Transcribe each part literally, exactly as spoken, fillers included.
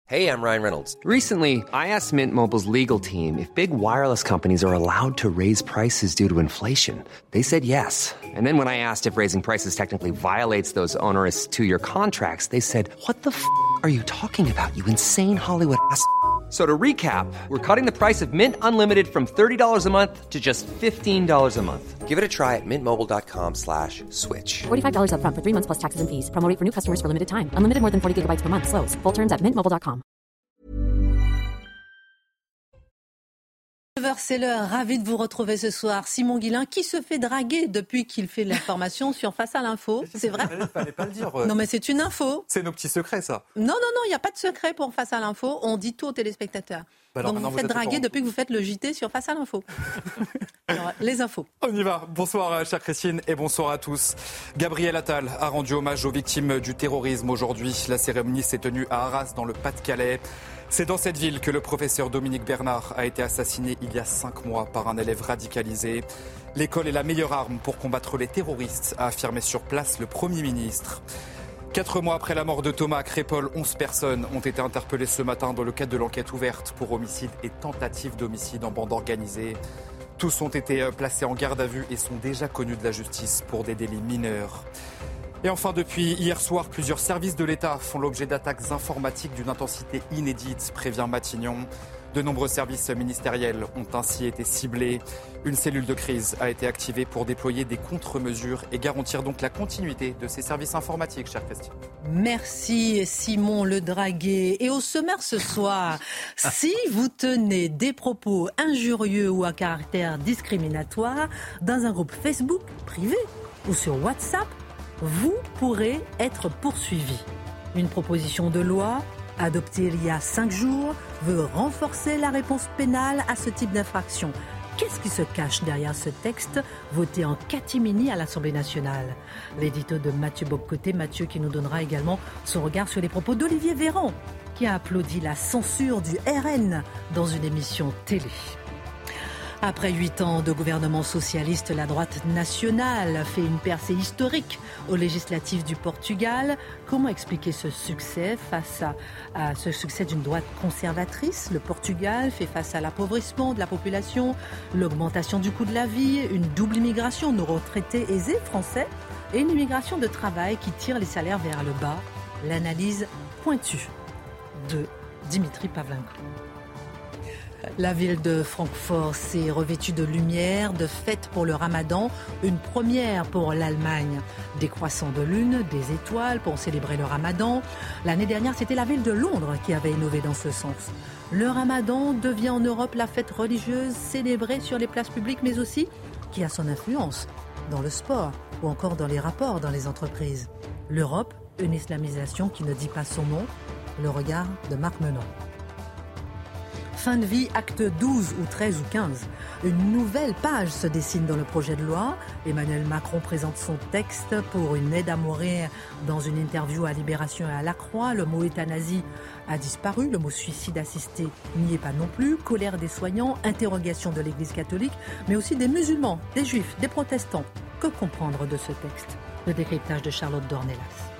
Hey, I'm Ryan Reynolds. Recently, I asked Mint Mobile's legal team if big wireless companies are allowed to raise prices due to inflation. They said yes. And then when I asked if raising prices technically violates those onerous two-year contracts, they said, what the f*** are you talking about, you insane Hollywood ass f- So to recap, we're cutting the price of Mint Unlimited from thirty dollars a month to just fifteen dollars a month. Give it a try at mintmobile.com slash switch. forty-five dollars up front for three months plus taxes and fees. Promo rate for new customers for limited time. Unlimited more than forty gigabytes per month. Slows full terms at mint mobile dot com. C'est l'heure, ravi de vous retrouver ce soir. Simon Guillain, qui se fait draguer depuis qu'il fait l'information sur Face à l'info. C'est vrai ? Il ne fallait pas le dire. Non, mais c'est une info. C'est nos petits secrets, ça. Non, non, non, il n'y a pas de secret pour Face à l'info. On dit tout aux téléspectateurs. Bah alors, Donc vous, vous faites draguer depuis que vous faites le J T sur Face à l'info. Alors, les infos. On y va. Bonsoir, chère Christine, et bonsoir à tous. Gabriel Attal a rendu hommage aux victimes du terrorisme aujourd'hui. La cérémonie s'est tenue à Arras, dans le Pas-de-Calais. C'est dans cette ville que le professeur Dominique Bernard a été assassiné il y a cinq mois par un élève radicalisé. L'école est la meilleure arme pour combattre les terroristes, a affirmé sur place le Premier ministre. Quatre mois après la mort de Thomas à Crépol, onze personnes ont été interpellées ce matin dans le cadre de l'enquête ouverte pour homicide et tentative d'homicide en bande organisée. Tous ont été placés en garde à vue et sont déjà connus de la justice pour des délits mineurs. Et enfin, depuis hier soir, plusieurs services de l'État font l'objet d'attaques informatiques d'une intensité inédite, prévient Matignon. De nombreux services ministériels ont ainsi été ciblés. Une cellule de crise a été activée pour déployer des contre-mesures et garantir donc la continuité de ces services informatiques, chère Christine. Merci Simon Le Draguet. Et au sommaire ce soir, si vous tenez des propos injurieux ou à caractère discriminatoire dans un groupe Facebook privé ou sur WhatsApp, vous pourrez être poursuivi. Une proposition de loi adoptée il y a cinq jours veut renforcer la réponse pénale à ce type d'infraction. Qu'est-ce qui se cache derrière ce texte voté en catimini à l'Assemblée nationale ? L'édito de Mathieu Boccoté, Mathieu qui nous donnera également son regard sur les propos d'Olivier Véran, qui a applaudi la censure du R N dans une émission télé. Après huit ans de gouvernement socialiste, la droite nationale fait une percée historique aux législatives du Portugal. Comment expliquer ce succès face à, à ce succès d'une droite conservatrice ? Le Portugal fait face à l'appauvrissement de la population, l'augmentation du coût de la vie, une double immigration, nos retraités aisés français et une immigration de travail qui tire les salaires vers le bas. L'analyse pointue de Dimitri Pavlenko. La ville de Francfort s'est revêtue de lumière, de fêtes pour le ramadan, une première pour l'Allemagne. Des croissants de lune, des étoiles pour célébrer le ramadan. L'année dernière, c'était la ville de Londres qui avait innové dans ce sens. Le ramadan devient en Europe la fête religieuse célébrée sur les places publiques, mais aussi qui a son influence dans le sport ou encore dans les rapports dans les entreprises. L'Europe, une islamisation qui ne dit pas son nom, le regard de Marc Menon. Fin de vie, acte douze ou treize ou quinze. Une nouvelle page se dessine dans le projet de loi. Emmanuel Macron présente son texte pour une aide à mourir dans une interview à Libération et à La Croix. Le mot euthanasie a disparu, le mot suicide assisté n'y est pas non plus. Colère des soignants, interrogation de l'Église catholique, mais aussi des musulmans, des juifs, des protestants. Que comprendre de ce texte ? Le décryptage de Charlotte Dornelas.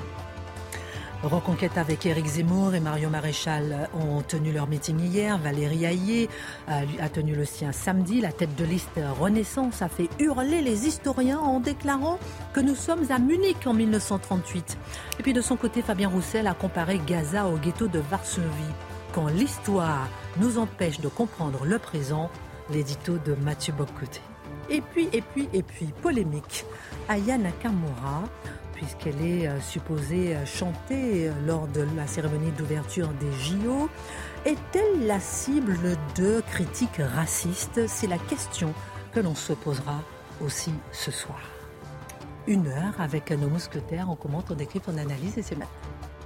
Reconquête avec Éric Zemmour et Marion Maréchal ont tenu leur meeting hier. Valérie Hayé a tenu le sien samedi. La tête de liste Renaissance a fait hurler les historiens en déclarant que nous sommes à Munich en dix-neuf cent trente-huit. Et puis de son côté, Fabien Roussel a comparé Gaza au ghetto de Varsovie. Quand l'histoire nous empêche de comprendre le présent, l'édito de Mathieu Boccoté. Et puis, et puis, et puis, polémique. Aya Nakamura, puisqu'elle est euh, supposée chanter lors de la cérémonie d'ouverture des J O. Est-elle la cible de critiques racistes ? C'est la question que l'on se posera aussi ce soir. Une heure avec nos mousquetaires, on commente, on décrypte, on analyse et c'est maintenant.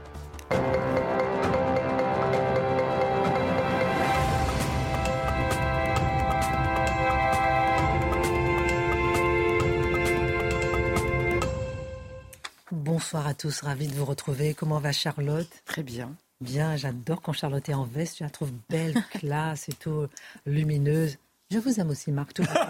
Bonsoir à tous, ravi de vous retrouver. Comment va Charlotte ? Très bien. Bien, j'adore quand Charlotte est en veste, je la trouve belle, classe et tout, lumineuse. Je vous aime aussi, Marc, tout va bien.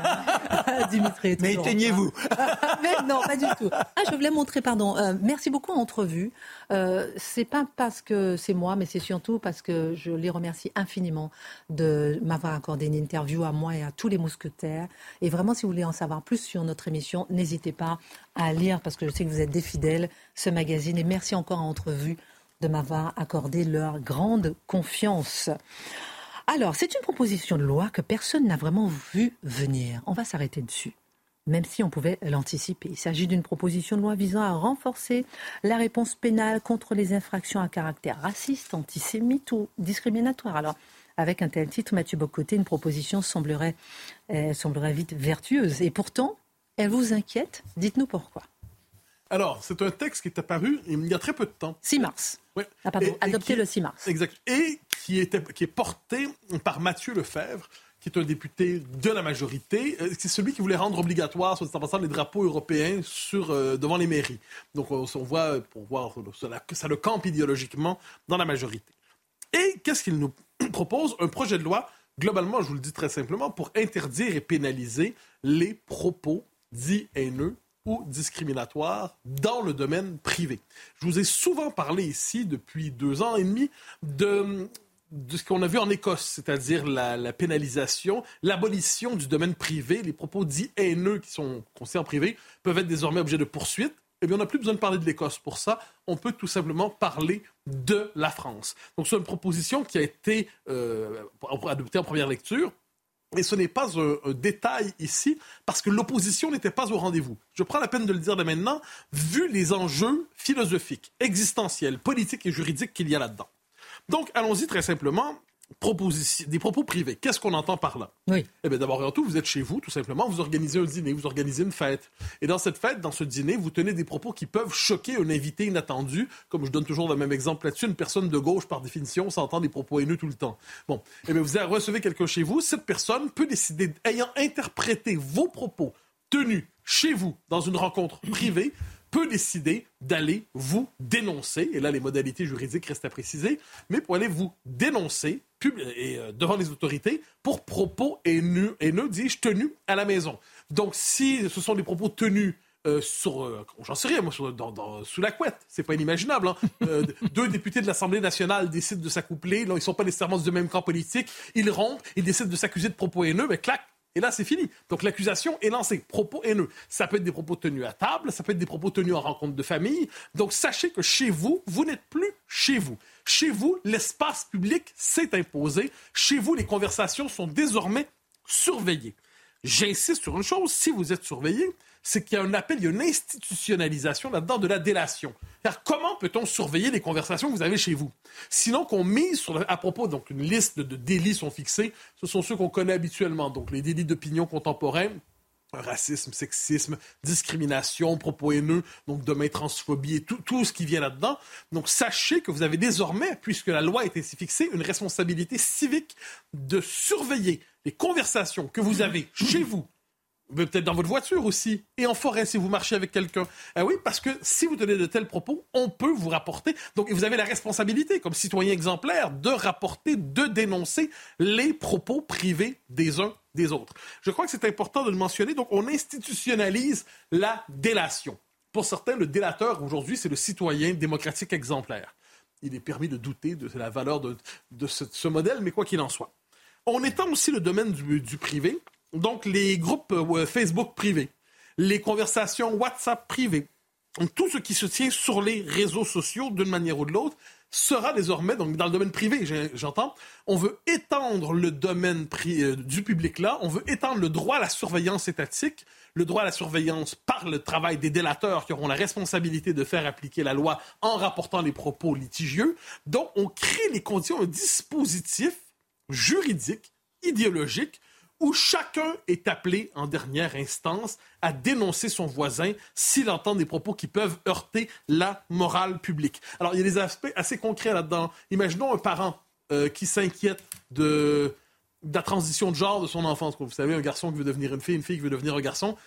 Dimitri. Mais éteignez-vous. Mais non, pas du tout. Ah, je voulais montrer, pardon. Euh, merci beaucoup, entrevue. Euh, c'est pas parce que c'est moi, mais c'est surtout parce que je les remercie infiniment de m'avoir accordé une interview à moi et à tous les mousquetaires. Et vraiment, si vous voulez en savoir plus sur notre émission, n'hésitez pas à lire, parce que je sais que vous êtes des fidèles, ce magazine. Et merci encore à Entrevue de m'avoir accordé leur grande confiance. Alors, c'est une proposition de loi que personne n'a vraiment vu venir. On va s'arrêter dessus, même si on pouvait l'anticiper. Il s'agit d'une proposition de loi visant à renforcer la réponse pénale contre les infractions à caractère raciste, antisémite ou discriminatoire. Alors, avec un tel titre, Mathieu Bocoté, une proposition semblerait, euh, semblerait vite vertueuse. Et pourtant, elle vous inquiète ? Dites-nous pourquoi. Alors, c'est un texte qui est apparu il y a très peu de temps. six mars. Oui. Ah, pardon, et, adopté et qui, le six mars. Exact. Et qui, était, qui est porté par Mathieu Lefebvre, qui est un député de la majorité. C'est celui qui voulait rendre obligatoire, soit dit en passant, les drapeaux européens sur, euh, devant les mairies. Donc, on, on voit, pour voir, que ça le campe idéologiquement dans la majorité. Et qu'est-ce qu'il nous propose? Un projet de loi, globalement, je vous le dis très simplement, pour interdire et pénaliser les propos dits haineux ou discriminatoires dans le domaine privé. Je vous ai souvent parlé ici, depuis deux ans et demi, de, de ce qu'on a vu en Écosse, c'est-à-dire la, la pénalisation, l'abolition du domaine privé. Les propos dits haineux qui sont considérés en privé peuvent être désormais objets de poursuite. Eh bien, on n'a plus besoin de parler de l'Écosse pour ça. On peut tout simplement parler de la France. Donc, c'est une proposition qui a été euh, adoptée en première lecture. Et ce n'est pas un, un détail ici, parce que l'opposition n'était pas au rendez-vous. Je prends la peine de le dire dès maintenant, vu les enjeux philosophiques, existentiels, politiques et juridiques qu'il y a là-dedans. Donc, allons-y très simplement. Proposition, des propos privés. Qu'est-ce qu'on entend par là? Oui. Eh bien, d'abord et avant tout, vous êtes chez vous, tout simplement, vous organisez un dîner, vous organisez une fête. Et dans cette fête, dans ce dîner, vous tenez des propos qui peuvent choquer un invité inattendu. Comme je donne toujours le même exemple là-dessus, une personne de gauche, par définition, s'entend des propos haineux tout le temps. Bon. Eh bien, vous recevez quelqu'un chez vous, cette personne peut décider, ayant interprété vos propos tenus chez vous, dans une rencontre privée, peut décider d'aller vous dénoncer, et là les modalités juridiques restent à préciser, mais pour aller vous dénoncer pub- et, euh, devant les autorités pour propos haineux, haineux dis-je, tenus à la maison. Donc si ce sont des propos tenus euh, sur, euh, j'en sais rien, moi, sur, dans, dans, sous la couette, c'est pas inimaginable, hein? euh, deux députés de l'Assemblée nationale décident de s'accoupler, là ils sont pas nécessairement du même camp politique, ils rompent, ils décident de s'accuser de propos haineux, mais clac, et là, c'est fini. Donc, l'accusation est lancée. Propos haineux. Ça peut être des propos tenus à table, ça peut être des propos tenus en rencontre de famille. Donc, sachez que chez vous, vous n'êtes plus chez vous. Chez vous, l'espace public s'est imposé. Chez vous, les conversations sont désormais surveillées. J'insiste sur une chose, si vous êtes surveillé, c'est qu'il y a un appel, il y a une institutionnalisation là-dedans de la délation. C'est-à-dire, comment peut-on surveiller les conversations que vous avez chez vous? Sinon qu'on mise sur, le, à propos, donc une liste de, de délits sont fixés, ce sont ceux qu'on connaît habituellement, donc les délits d'opinion contemporains, racisme, sexisme, discrimination, propos haineux, donc demain transphobie et tout, tout ce qui vient là-dedans. Donc sachez que vous avez désormais, puisque la loi a été fixée, une responsabilité civique de surveiller les conversations que vous avez chez vous, peut-être dans votre voiture aussi, et en forêt si vous marchez avec quelqu'un. Ah oui, parce que si vous tenez de tels propos, on peut vous rapporter. Donc vous avez la responsabilité, comme citoyen exemplaire, de rapporter, de dénoncer les propos privés des uns des autres. Je crois que c'est important de le mentionner. Donc on institutionnalise la délation. Pour certains, le délateur aujourd'hui, c'est le citoyen démocratique exemplaire. Il est permis de douter de la valeur de, de ce, ce modèle, mais quoi qu'il en soit. On étend aussi le domaine du, du privé. Donc, les groupes euh, Facebook privés, les conversations WhatsApp privées, donc, tout ce qui se tient sur les réseaux sociaux d'une manière ou de l'autre sera désormais, donc dans le domaine privé, j'entends, on veut étendre le domaine pri- euh, du public-là, on veut étendre le droit à la surveillance étatique, le droit à la surveillance par le travail des délateurs qui auront la responsabilité de faire appliquer la loi en rapportant les propos litigieux. Donc, on crée les conditions, un dispositif juridique, idéologique, où chacun est appelé en dernière instance à dénoncer son voisin s'il entend des propos qui peuvent heurter la morale publique. Alors, il y a des aspects assez concrets là-dedans. Imaginons un parent euh, qui s'inquiète de, de la transition de genre de son enfant. Vous savez, un garçon qui veut devenir une fille, une fille qui veut devenir un garçon.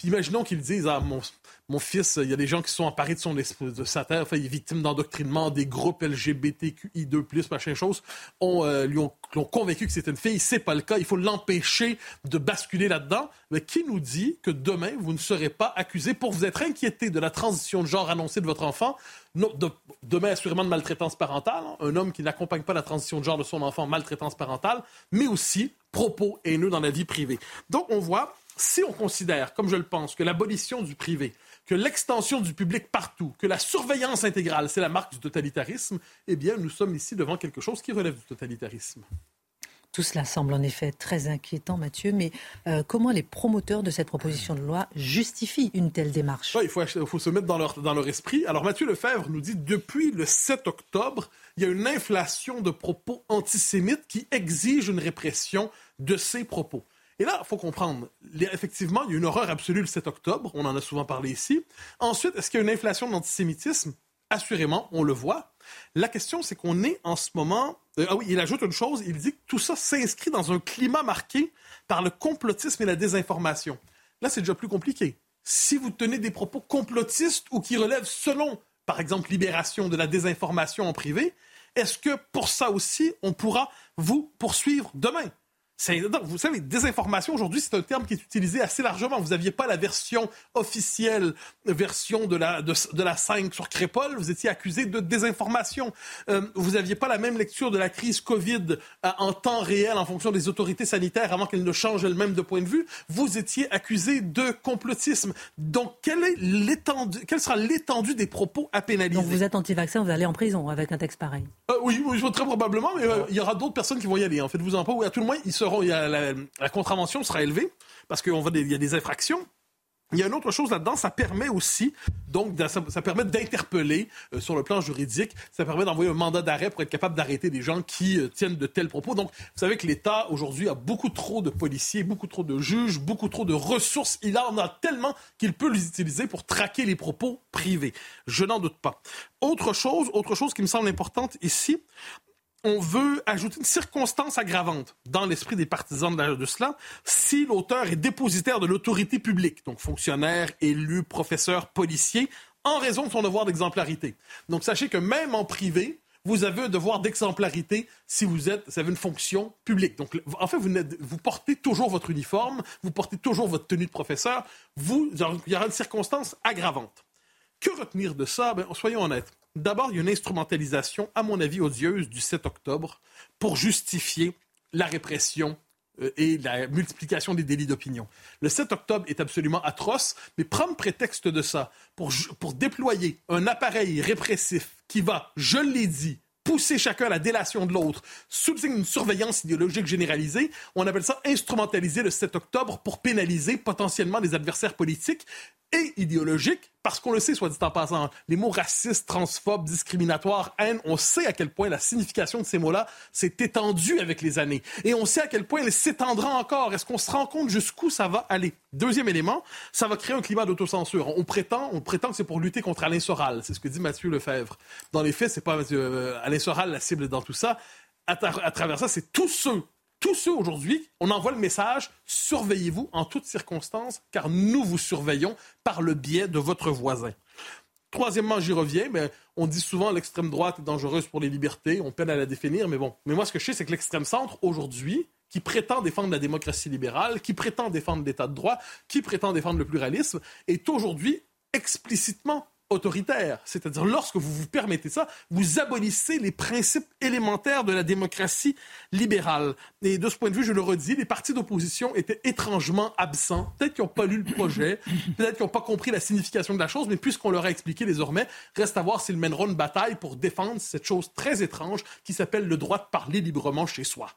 Puis imaginons qu'ils disent, ah, mon, mon fils, il y a des gens qui sont emparés de, son, de sa terre, enfin, il est victime d'endoctrinement, des groupes L G B T Q I deux plus, machin chose, on, euh, lui ont, l'ont convaincu que c'était une fille, c'est pas le cas, il faut l'empêcher de basculer là-dedans. Mais qui nous dit que demain, vous ne serez pas accusé pour vous être inquiété de la transition de genre annoncée de votre enfant, non, de, demain assurément de maltraitance parentale, hein, un homme qui n'accompagne pas la transition de genre de son enfant, maltraitance parentale, mais aussi propos haineux dans la vie privée. Donc on voit, si on considère, comme je le pense, que l'abolition du privé, que l'extension du public partout, que la surveillance intégrale, c'est la marque du totalitarisme, eh bien nous sommes ici devant quelque chose qui relève du totalitarisme. Tout cela semble en effet très inquiétant, Mathieu, mais euh, comment les promoteurs de cette proposition de loi justifient une telle démarche? Ouais, il faut, il faut se mettre dans leur, dans leur esprit. Alors Mathieu Lefebvre nous dit, depuis le sept octobre, il y a une inflation de propos antisémites qui exige une répression de ces propos. Et là, il faut comprendre, les, effectivement, il y a une horreur absolue le sept octobre, on en a souvent parlé ici. Ensuite, est-ce qu'il y a une inflation de l'antisémitisme? Assurément, on le voit. La question, c'est qu'on est en ce moment... Euh, ah oui, il ajoute une chose, il dit que tout ça s'inscrit dans un climat marqué par le complotisme et la désinformation. Là, c'est déjà plus compliqué. Si vous tenez des propos complotistes ou qui relèvent, selon, par exemple, Libération, de la désinformation en privé, est-ce que pour ça aussi, on pourra vous poursuivre demain? C'est, vous savez, désinformation, aujourd'hui, c'est un terme qui est utilisé assez largement. Vous n'aviez pas la version officielle, version de la, de, de la cinq sur Crépol. Vous étiez accusé de désinformation. Euh, vous n'aviez pas la même lecture de la crise COVID euh, en temps réel en fonction des autorités sanitaires avant qu'elles ne changent elles-mêmes de point de vue. Vous étiez accusé de complotisme. Donc, quelle, est l'étendue, quelle sera l'étendue des propos à pénaliser? Donc, vous êtes anti-vaccin, vous allez en prison avec un texte pareil? Euh, oui, oui, très probablement, mais euh, il y aura d'autres personnes qui vont y aller. En fait, vous en pas. Oui, à tout le moins, ils seront. Il y a la, la contravention sera élevée parce qu'il y a des infractions. Il y a une autre chose là-dedans, ça permet aussi, donc, ça, ça permet d'interpeller euh, sur le plan juridique, ça permet d'envoyer un mandat d'arrêt pour être capable d'arrêter des gens qui euh, tiennent de tels propos. Donc, vous savez que l'État, aujourd'hui, a beaucoup trop de policiers, beaucoup trop de juges, beaucoup trop de ressources. Il en a tellement qu'il peut les utiliser pour traquer les propos privés. Je n'en doute pas. Autre chose, autre chose qui me semble importante ici, on veut ajouter une circonstance aggravante dans l'esprit des partisans de, de cela si l'auteur est dépositaire de l'autorité publique, donc fonctionnaire, élu, professeur, policier, en raison de son devoir d'exemplarité. Donc sachez que même en privé, vous avez un devoir d'exemplarité si vous, êtes, vous avez une fonction publique. Donc, en fait, vous, vous portez toujours votre uniforme, vous portez toujours votre tenue de professeur, vous, il y aura une circonstance aggravante. Que retenir de ça? Ben, soyons honnêtes. D'abord, il y a une instrumentalisation, à mon avis, odieuse du sept octobre pour justifier la répression euh, et la multiplication des délits d'opinion. Le sept octobre est absolument atroce, mais prendre prétexte de ça pour, pour déployer un appareil répressif qui va, je l'ai dit, pousser chacun à la délation de l'autre sous le signe d'une surveillance idéologique généralisée, on appelle ça instrumentaliser le sept octobre pour pénaliser potentiellement des adversaires politiques et idéologiques, parce qu'on le sait, soit dit en passant, les mots racistes, transphobes, discriminatoires, haine, on sait à quel point la signification de ces mots-là s'est étendue avec les années. Et on sait à quel point elle s'étendra encore. Est-ce qu'on se rend compte jusqu'où ça va aller? Deuxième élément, ça va créer un climat d'autocensure. On prétend, on prétend que c'est pour lutter contre Alain Soral. C'est ce que dit Mathieu Lefebvre. Dans les faits, c'est pas euh, Alain Soral la cible dans tout ça. À, tra- à travers ça, c'est tous ceux Tous ceux aujourd'hui, on envoie le message « Surveillez-vous en toutes circonstances, car nous vous surveillons par le biais de votre voisin ». Troisièmement, j'y reviens, mais on dit souvent l'extrême droite est dangereuse pour les libertés, on peine à la définir, mais bon. Mais moi, ce que je sais, c'est que l'extrême centre, aujourd'hui, qui prétend défendre la démocratie libérale, qui prétend défendre l'état de droit, qui prétend défendre le pluralisme, est aujourd'hui explicitement autoritaire. C'est-à-dire, lorsque vous vous permettez ça, vous abolissez les principes élémentaires de la démocratie libérale. Et de ce point de vue, je le redis, les partis d'opposition étaient étrangement absents. Peut-être qu'ils n'ont pas lu le projet, peut-être qu'ils n'ont pas compris la signification de la chose, mais puisqu'on leur a expliqué désormais, reste à voir s'ils mèneront une bataille pour défendre cette chose très étrange qui s'appelle le droit de parler librement chez soi.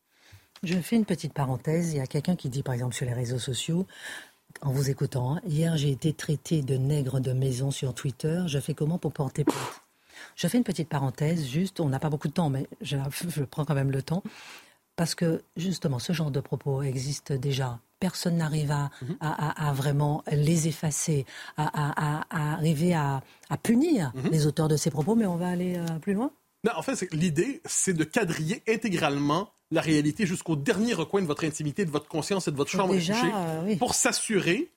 Je fais une petite parenthèse. Il y a quelqu'un qui dit, par exemple, sur les réseaux sociaux, en vous écoutant, hein, hier j'ai été traité de nègre de maison sur Twitter, je fais comment pour porter plainte? Je fais une petite parenthèse, juste, on n'a pas beaucoup de temps, mais je, je prends quand même le temps, parce que justement ce genre de propos existe déjà. Personne n'arrive à, mm-hmm. à, à, à vraiment les effacer, à, à, à, à arriver à, à punir mm-hmm. les auteurs de ces propos, mais on va aller euh, plus loin? Non, en fait, c'est, l'idée, c'est de quadriller intégralement la réalité jusqu'au dernier recoin de votre intimité, de votre conscience et de votre chambre à coucher, euh, oui. pour s'assurer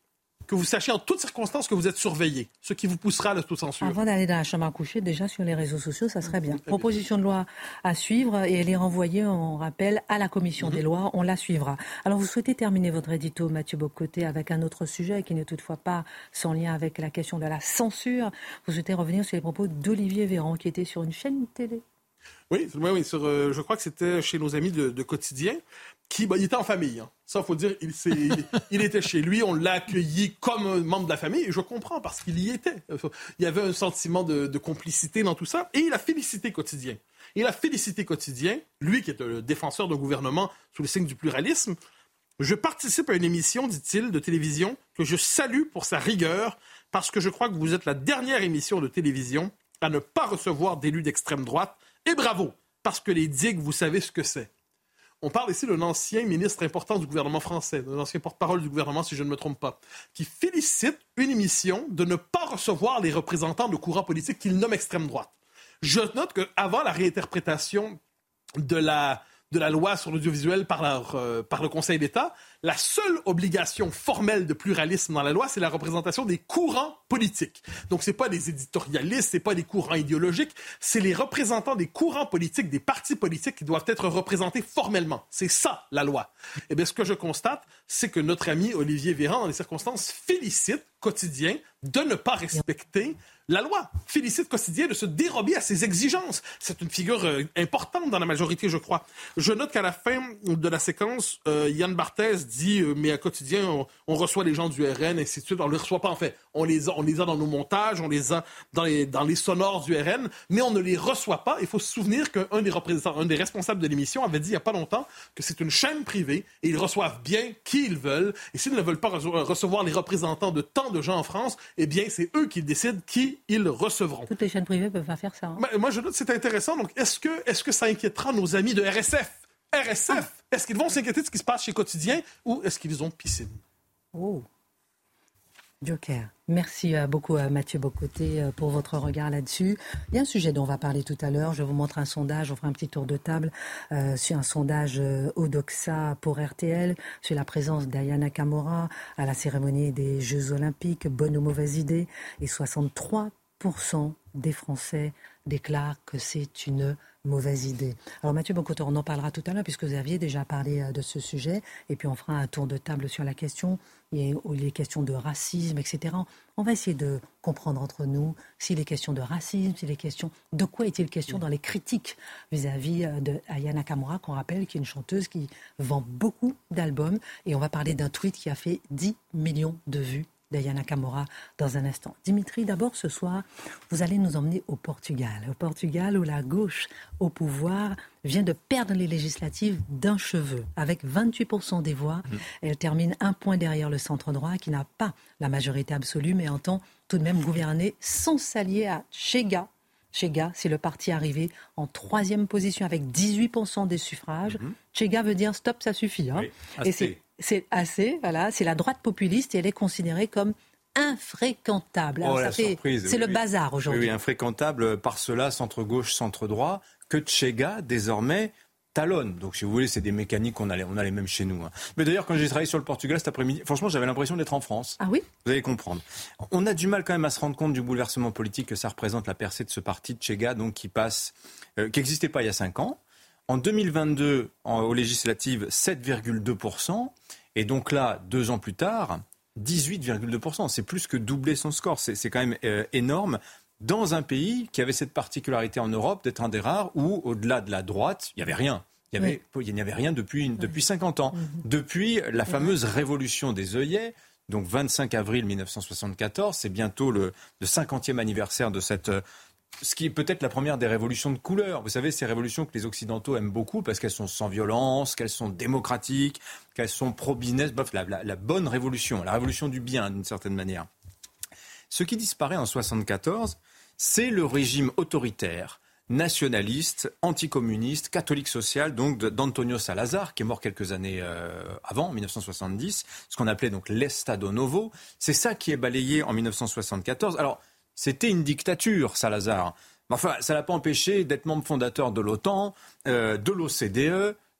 que vous sachiez en toutes circonstances que vous êtes surveillé, ce qui vous poussera à l'autocensure. Avant d'aller dans la chambre à coucher, déjà sur les réseaux sociaux, ça serait bien. Proposition de loi à suivre et elle est renvoyée, on rappelle, à la commission mm-hmm. des lois. On la suivra. Alors vous souhaitez terminer votre édito, Mathieu Bock-Côté, avec un autre sujet qui n'est toutefois pas sans lien avec la question de la censure. Vous souhaitez revenir sur les propos d'Olivier Véran qui était sur une chaîne télé. Oui, oui, oui sur, euh, je crois que c'était chez nos amis de, de Quotidien. Qui, bah, il était en famille. Hein. Ça, il faut dire, il, il, il était chez lui, on l'a accueilli comme un membre de la famille, et je comprends, parce qu'il y était. Il y avait un sentiment de, de complicité dans tout ça, et il a félicité Quotidien. Il a félicité Quotidien, lui qui est le défenseur d'un gouvernement sous le signe du pluralisme. Je participe à une émission, dit-il, de télévision, que je salue pour sa rigueur, parce que je crois que vous êtes la dernière émission de télévision à ne pas recevoir d'élus d'extrême droite, et bravo, parce que les digues, vous savez ce que c'est. On parle ici d'un ancien ministre important du gouvernement français, d'un ancien porte-parole du gouvernement, si je ne me trompe pas, qui félicite une émission de ne pas recevoir les représentants de courants politiques qu'il nomme extrême droite. Je note qu'avant la réinterprétation de la, de la loi sur l'audiovisuel par, la, euh, par le Conseil d'État, la seule obligation formelle de pluralisme dans la loi, c'est la représentation des courants politiques. Donc, c'est pas des éditorialistes, c'est pas des courants idéologiques, c'est les représentants des courants politiques, des partis politiques qui doivent être représentés formellement. C'est ça, la loi. Eh bien, ce que je constate, c'est que notre ami Olivier Véran, dans les circonstances, félicite Quotidien de ne pas respecter la loi. Félicite Quotidien de se dérober à ses exigences. C'est une figure euh, importante dans la majorité, je crois. Je note qu'à la fin de la séquence, euh, Yann Barthès dit euh, mais à Quotidien, on, on reçoit les gens du R N, ainsi de suite. On ne les reçoit pas, en fait. On les a, on les a dans nos montages, on les a dans les, dans les sonores du R N, mais on ne les reçoit pas. Il faut se souvenir qu'un des représentants, un des responsables de l'émission avait dit il n'y a pas longtemps que c'est une chaîne privée et ils reçoivent bien qui ils veulent. Et s'ils ne veulent pas re- recevoir les représentants de tant de gens en France, eh bien, c'est eux qui décident qui ils recevront. Toutes les chaînes privées ne peuvent pas faire ça. Hein. Moi, je note que c'est intéressant. Donc, est-ce que, est-ce que ça inquiétera nos amis de R S F? R S F, ah. Est-ce qu'ils vont s'inquiéter de ce qui se passe chez Quotidien ou est-ce qu'ils ont piscine? Oh. Joker. Merci beaucoup à Mathieu Bock-Côté pour votre regard là-dessus. Il y a un sujet dont on va parler tout à l'heure. Je vous montre un sondage, on fera un petit tour de table euh, sur un sondage euh, Odoxa pour R T L, sur la présence d'Aya Nakamura à la cérémonie des Jeux Olympiques. Bonne ou mauvaise idée? Et soixante-trois pour cent des Français déclarent que c'est une mauvaise idée. Alors Mathieu Bock-Côté, on en parlera tout à l'heure puisque vous aviez déjà parlé de ce sujet et puis on fera un tour de table sur la question. Il y a les questions de racisme, et cetera. On va essayer de comprendre entre nous s'il est question de racisme, s'il est question... De quoi est-il question dans les critiques vis-à-vis de Aya Nakamura, qu'on rappelle, qui est une chanteuse qui vend beaucoup d'albums. Et on va parler d'un tweet qui a fait dix millions de vues d'Aya Nakamura dans un instant. Dimitri, d'abord ce soir, vous allez nous emmener au Portugal. Au Portugal où la gauche au pouvoir vient de perdre les législatives d'un cheveu. Avec vingt-huit pour cent des voix, mmh. elle termine un point derrière le centre-droit qui n'a pas la majorité absolue mais entend tout de même gouverner sans s'allier à Chega. Chega, c'est le parti arrivé en troisième position avec dix-huit pour cent des suffrages. Mmh. Chega veut dire stop, ça suffit. Hein. Oui, et c'est C'est assez, voilà, c'est la droite populiste et elle est considérée comme infréquentable. Alors, oh, ça la fait, surprise. C'est oui, le oui. bazar aujourd'hui. Oui, oui, infréquentable par cela, centre-gauche, centre-droit, que Chega, désormais, talonne. Donc, si vous voulez, c'est des mécaniques qu'on a, on a les mêmes chez nous. Hein. Mais d'ailleurs, quand j'ai travaillé sur le Portugal cet après-midi, franchement, j'avais l'impression d'être en France. Ah oui ? Vous allez comprendre. On a du mal quand même à se rendre compte du bouleversement politique que ça représente, la percée de ce parti de Chega, donc qui passe, euh, qui n'existait pas il y a cinq ans. En deux mille vingt-deux, en, aux législatives, sept virgule deux pour cent. Et donc là, deux ans plus tard, dix-huit virgule deux pour cent. C'est plus que doubler son score. C'est, c'est quand même euh, énorme. Dans un pays qui avait cette particularité en Europe d'être un des rares où, au-delà de la droite, il n'y avait rien. Il n'y avait, oui. il n'y avait rien depuis, depuis cinquante ans. Mm-hmm. Depuis la fameuse révolution des œillets, donc vingt-cinq avril mille neuf cent soixante-quatorze, c'est bientôt le, le cinquantième anniversaire de cette... Ce qui est peut-être la première des révolutions de couleur. Vous savez, ces révolutions que les Occidentaux aiment beaucoup parce qu'elles sont sans violence, qu'elles sont démocratiques, qu'elles sont pro-business. Bref, la, la, la bonne révolution, la révolution du bien, d'une certaine manière. Ce qui disparaît en soixante-quatorze, c'est le régime autoritaire, nationaliste, anticommuniste, catholique social, donc d'Antonio Salazar, qui est mort quelques années euh, avant, en mille neuf cent soixante-dix, ce qu'on appelait donc l'Estado Novo. C'est ça qui est balayé en mille neuf cent soixante-quatorze. Alors, c'était une dictature, Salazar. Enfin, ça ne l'a pas empêché d'être membre fondateur de l'OTAN, euh, de l'O C D E,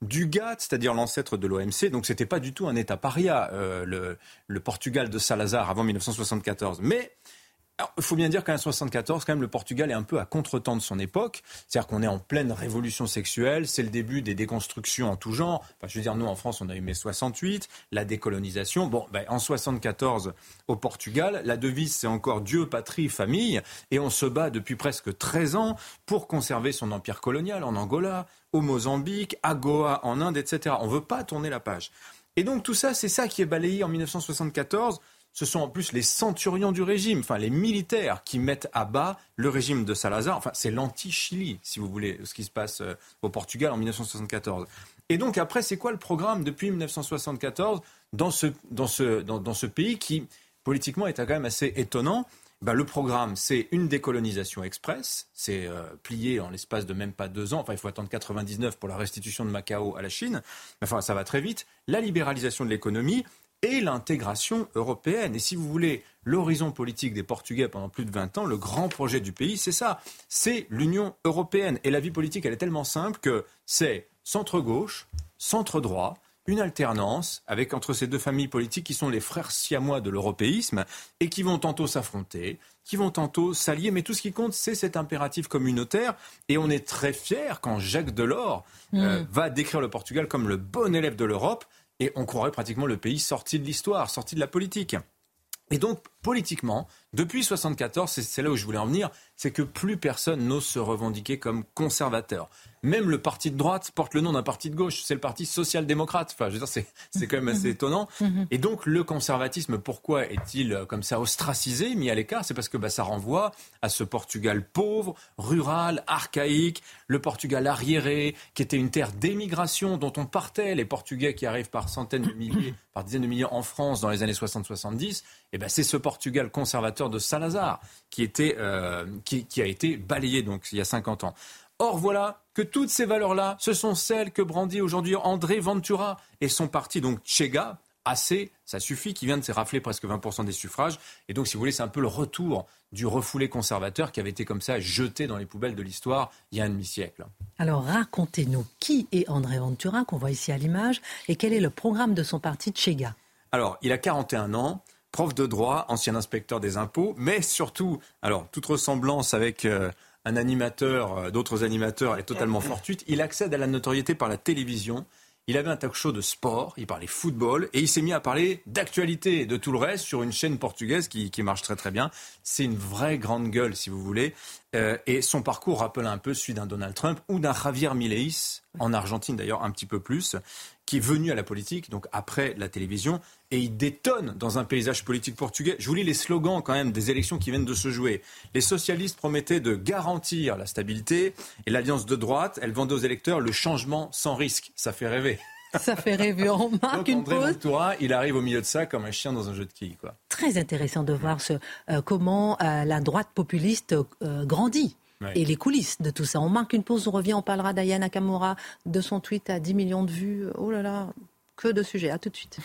du GATT, c'est-à-dire l'ancêtre de l'O M C. Donc c'était pas du tout un État paria, euh, le, le Portugal de Salazar avant dix-neuf cent soixante-quatorze. Mais il faut bien dire qu'en soixante-quatorze, quand même, le Portugal est un peu à contre-temps de son époque. C'est-à-dire qu'on est en pleine révolution sexuelle. C'est le début des déconstructions en tout genre. Enfin, je veux dire, nous, en France, on a eu mai soixante-huit, la décolonisation. Bon, ben, en soixante-quatorze, au Portugal, la devise, c'est encore Dieu, patrie, famille. Et on se bat depuis presque treize ans pour conserver son empire colonial en Angola, au Mozambique, à Goa, en Inde, et cetera. On ne veut pas tourner la page. Et donc, tout ça, c'est ça qui est balayé en dix-neuf cent soixante-quatorze. Ce sont en plus les centurions du régime, enfin les militaires qui mettent à bas le régime de Salazar. Enfin, c'est l'anti-Chili, si vous voulez, ce qui se passe au Portugal en dix-neuf cent soixante-quatorze. Et donc après, c'est quoi le programme depuis dix-neuf cent soixante-quatorze dans ce, dans ce, dans, dans ce pays qui, politiquement, est quand même assez étonnant? Ben, le programme, c'est une décolonisation express. C'est euh, plié en l'espace de même pas deux ans. Enfin, il faut attendre quatre-vingt-dix-neuf pour la restitution de Macao à la Chine. Enfin, ça va très vite. La libéralisation de l'économie et l'intégration européenne. Et si vous voulez, l'horizon politique des Portugais pendant plus de vingt ans, le grand projet du pays, c'est ça. C'est l'Union européenne. Et la vie politique, elle est tellement simple que c'est centre-gauche, centre-droit, une alternance avec entre ces deux familles politiques qui sont les frères siamois de l'européisme et qui vont tantôt s'affronter, qui vont tantôt s'allier. Mais tout ce qui compte, c'est cet impératif communautaire. Et on est très fiers quand Jacques Delors mmh. euh, va décrire le Portugal comme le bon élève de l'Europe. Et on croirait pratiquement le pays sorti de l'histoire, sorti de la politique. Et donc, politiquement, depuis soixante-quatorze, c'est, c'est là où je voulais en venir, c'est que plus personne n'ose se revendiquer comme conservateur. Même le parti de droite porte le nom d'un parti de gauche, c'est le parti social-démocrate. Enfin, je veux dire, c'est, c'est quand même assez étonnant. Et donc, le conservatisme, pourquoi est-il comme ça ostracisé, mis à l'écart? C'est parce que bah, ça renvoie à ce Portugal pauvre, rural, archaïque, le Portugal arriéré, qui était une terre d'émigration dont on partait. Les Portugais qui arrivent par centaines de milliers, par dizaines de milliers en France dans les années soixante soixante-dix, et ben c'est ce Portugal conservateur de Salazar qui, était, euh, qui, qui a été balayé donc, il y a cinquante ans. Or, voilà que toutes ces valeurs-là, ce sont celles que brandit aujourd'hui André Ventura et son parti, donc Chega, assez, ça suffit, qui vient de se rafler presque vingt pour cent des suffrages. Et donc, si vous voulez, c'est un peu le retour du refoulé conservateur qui avait été comme ça jeté dans les poubelles de l'histoire il y a un demi-siècle. Alors, racontez-nous qui est André Ventura, qu'on voit ici à l'image, et quel est le programme de son parti Chega? Alors, il a quarante et un ans. Prof de droit, ancien inspecteur des impôts, mais surtout, alors, toute ressemblance avec euh, un animateur, euh, d'autres animateurs est totalement fortuite. Il accède à la notoriété par la télévision. Il avait un talk show de sport, il parlait football, et il s'est mis à parler d'actualité et de tout le reste sur une chaîne portugaise qui, qui marche très très bien. C'est une vraie grande gueule, si vous voulez. Euh, et son parcours rappelle un peu celui d'un Donald Trump ou d'un Javier Milei, en Argentine d'ailleurs un petit peu plus, qui est venu à la politique, donc après la télévision, et il détonne dans un paysage politique portugais. Je vous lis les slogans quand même des élections qui viennent de se jouer. Les socialistes promettaient de garantir la stabilité, et l'alliance de droite, elle vendait aux électeurs le changement sans risque. Ça fait rêver. Ça fait rêver, on marque donc, une André pause. Ventura, il arrive au milieu de ça comme un chien dans un jeu de quilles, quoi. Très intéressant de voir ce, euh, comment euh, la droite populiste euh, grandit. Ouais. Et les coulisses de tout ça. On marque une pause, on revient, on parlera d'Aya Nakamura, de son tweet à dix millions de vues. Oh là là, que de sujets. À tout de suite.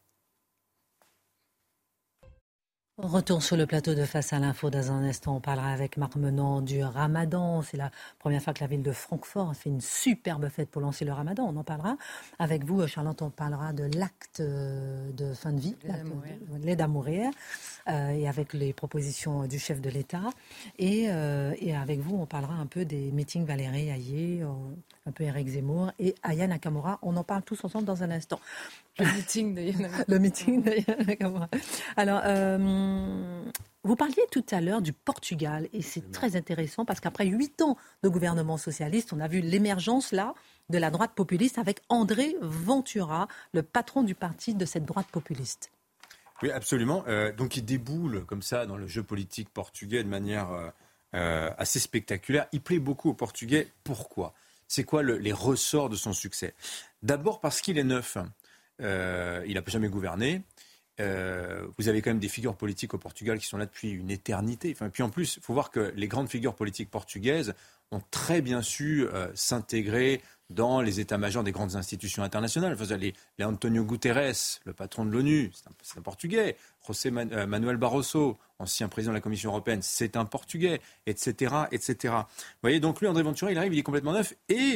Retour sur le plateau de Face à l'info. Dans un instant, on parlera avec Marc Menant du Ramadan. C'est la première fois que la ville de Francfort fait une superbe fête pour lancer le Ramadan. On en parlera. Avec vous, Charlotte, on parlera de l'acte de fin de vie, l'aide à mourir, euh, et avec les propositions du chef de l'État. Et, euh, et avec vous, on parlera un peu des meetings Valérie Ayé, un peu Éric Zemmour et Aya Nakamura. On en parle tous ensemble dans un instant. Le meeting d'Aya Nakamura. Le meeting d'Aya Nakamura. Alors, euh, vous parliez tout à l'heure du Portugal et c'est très intéressant parce qu'après huit ans de gouvernement socialiste, on a vu l'émergence là de la droite populiste avec André Ventura, le patron du parti de cette droite populiste. Oui, absolument. Euh, donc il déboule comme ça dans le jeu politique portugais de manière euh, euh, assez spectaculaire. Il plaît beaucoup aux Portugais. Pourquoi ? C'est quoi le, les ressorts de son succès ? D'abord parce qu'il est neuf. Euh, il n'a jamais gouverné. Euh, vous avez quand même des figures politiques au Portugal qui sont là depuis une éternité. Enfin, puis en plus, il faut voir que les grandes figures politiques portugaises ont très bien su euh, s'intégrer dans les états-majors des grandes institutions internationales. Enfin, les, les Antonio Guterres, le patron de l'ONU, c'est un, c'est un Portugais. José Man, euh, Manuel Barroso, ancien président de la Commission européenne, c'est un Portugais, et cetera, et cetera. Vous voyez, donc lui, André Ventura, il arrive, il est complètement neuf et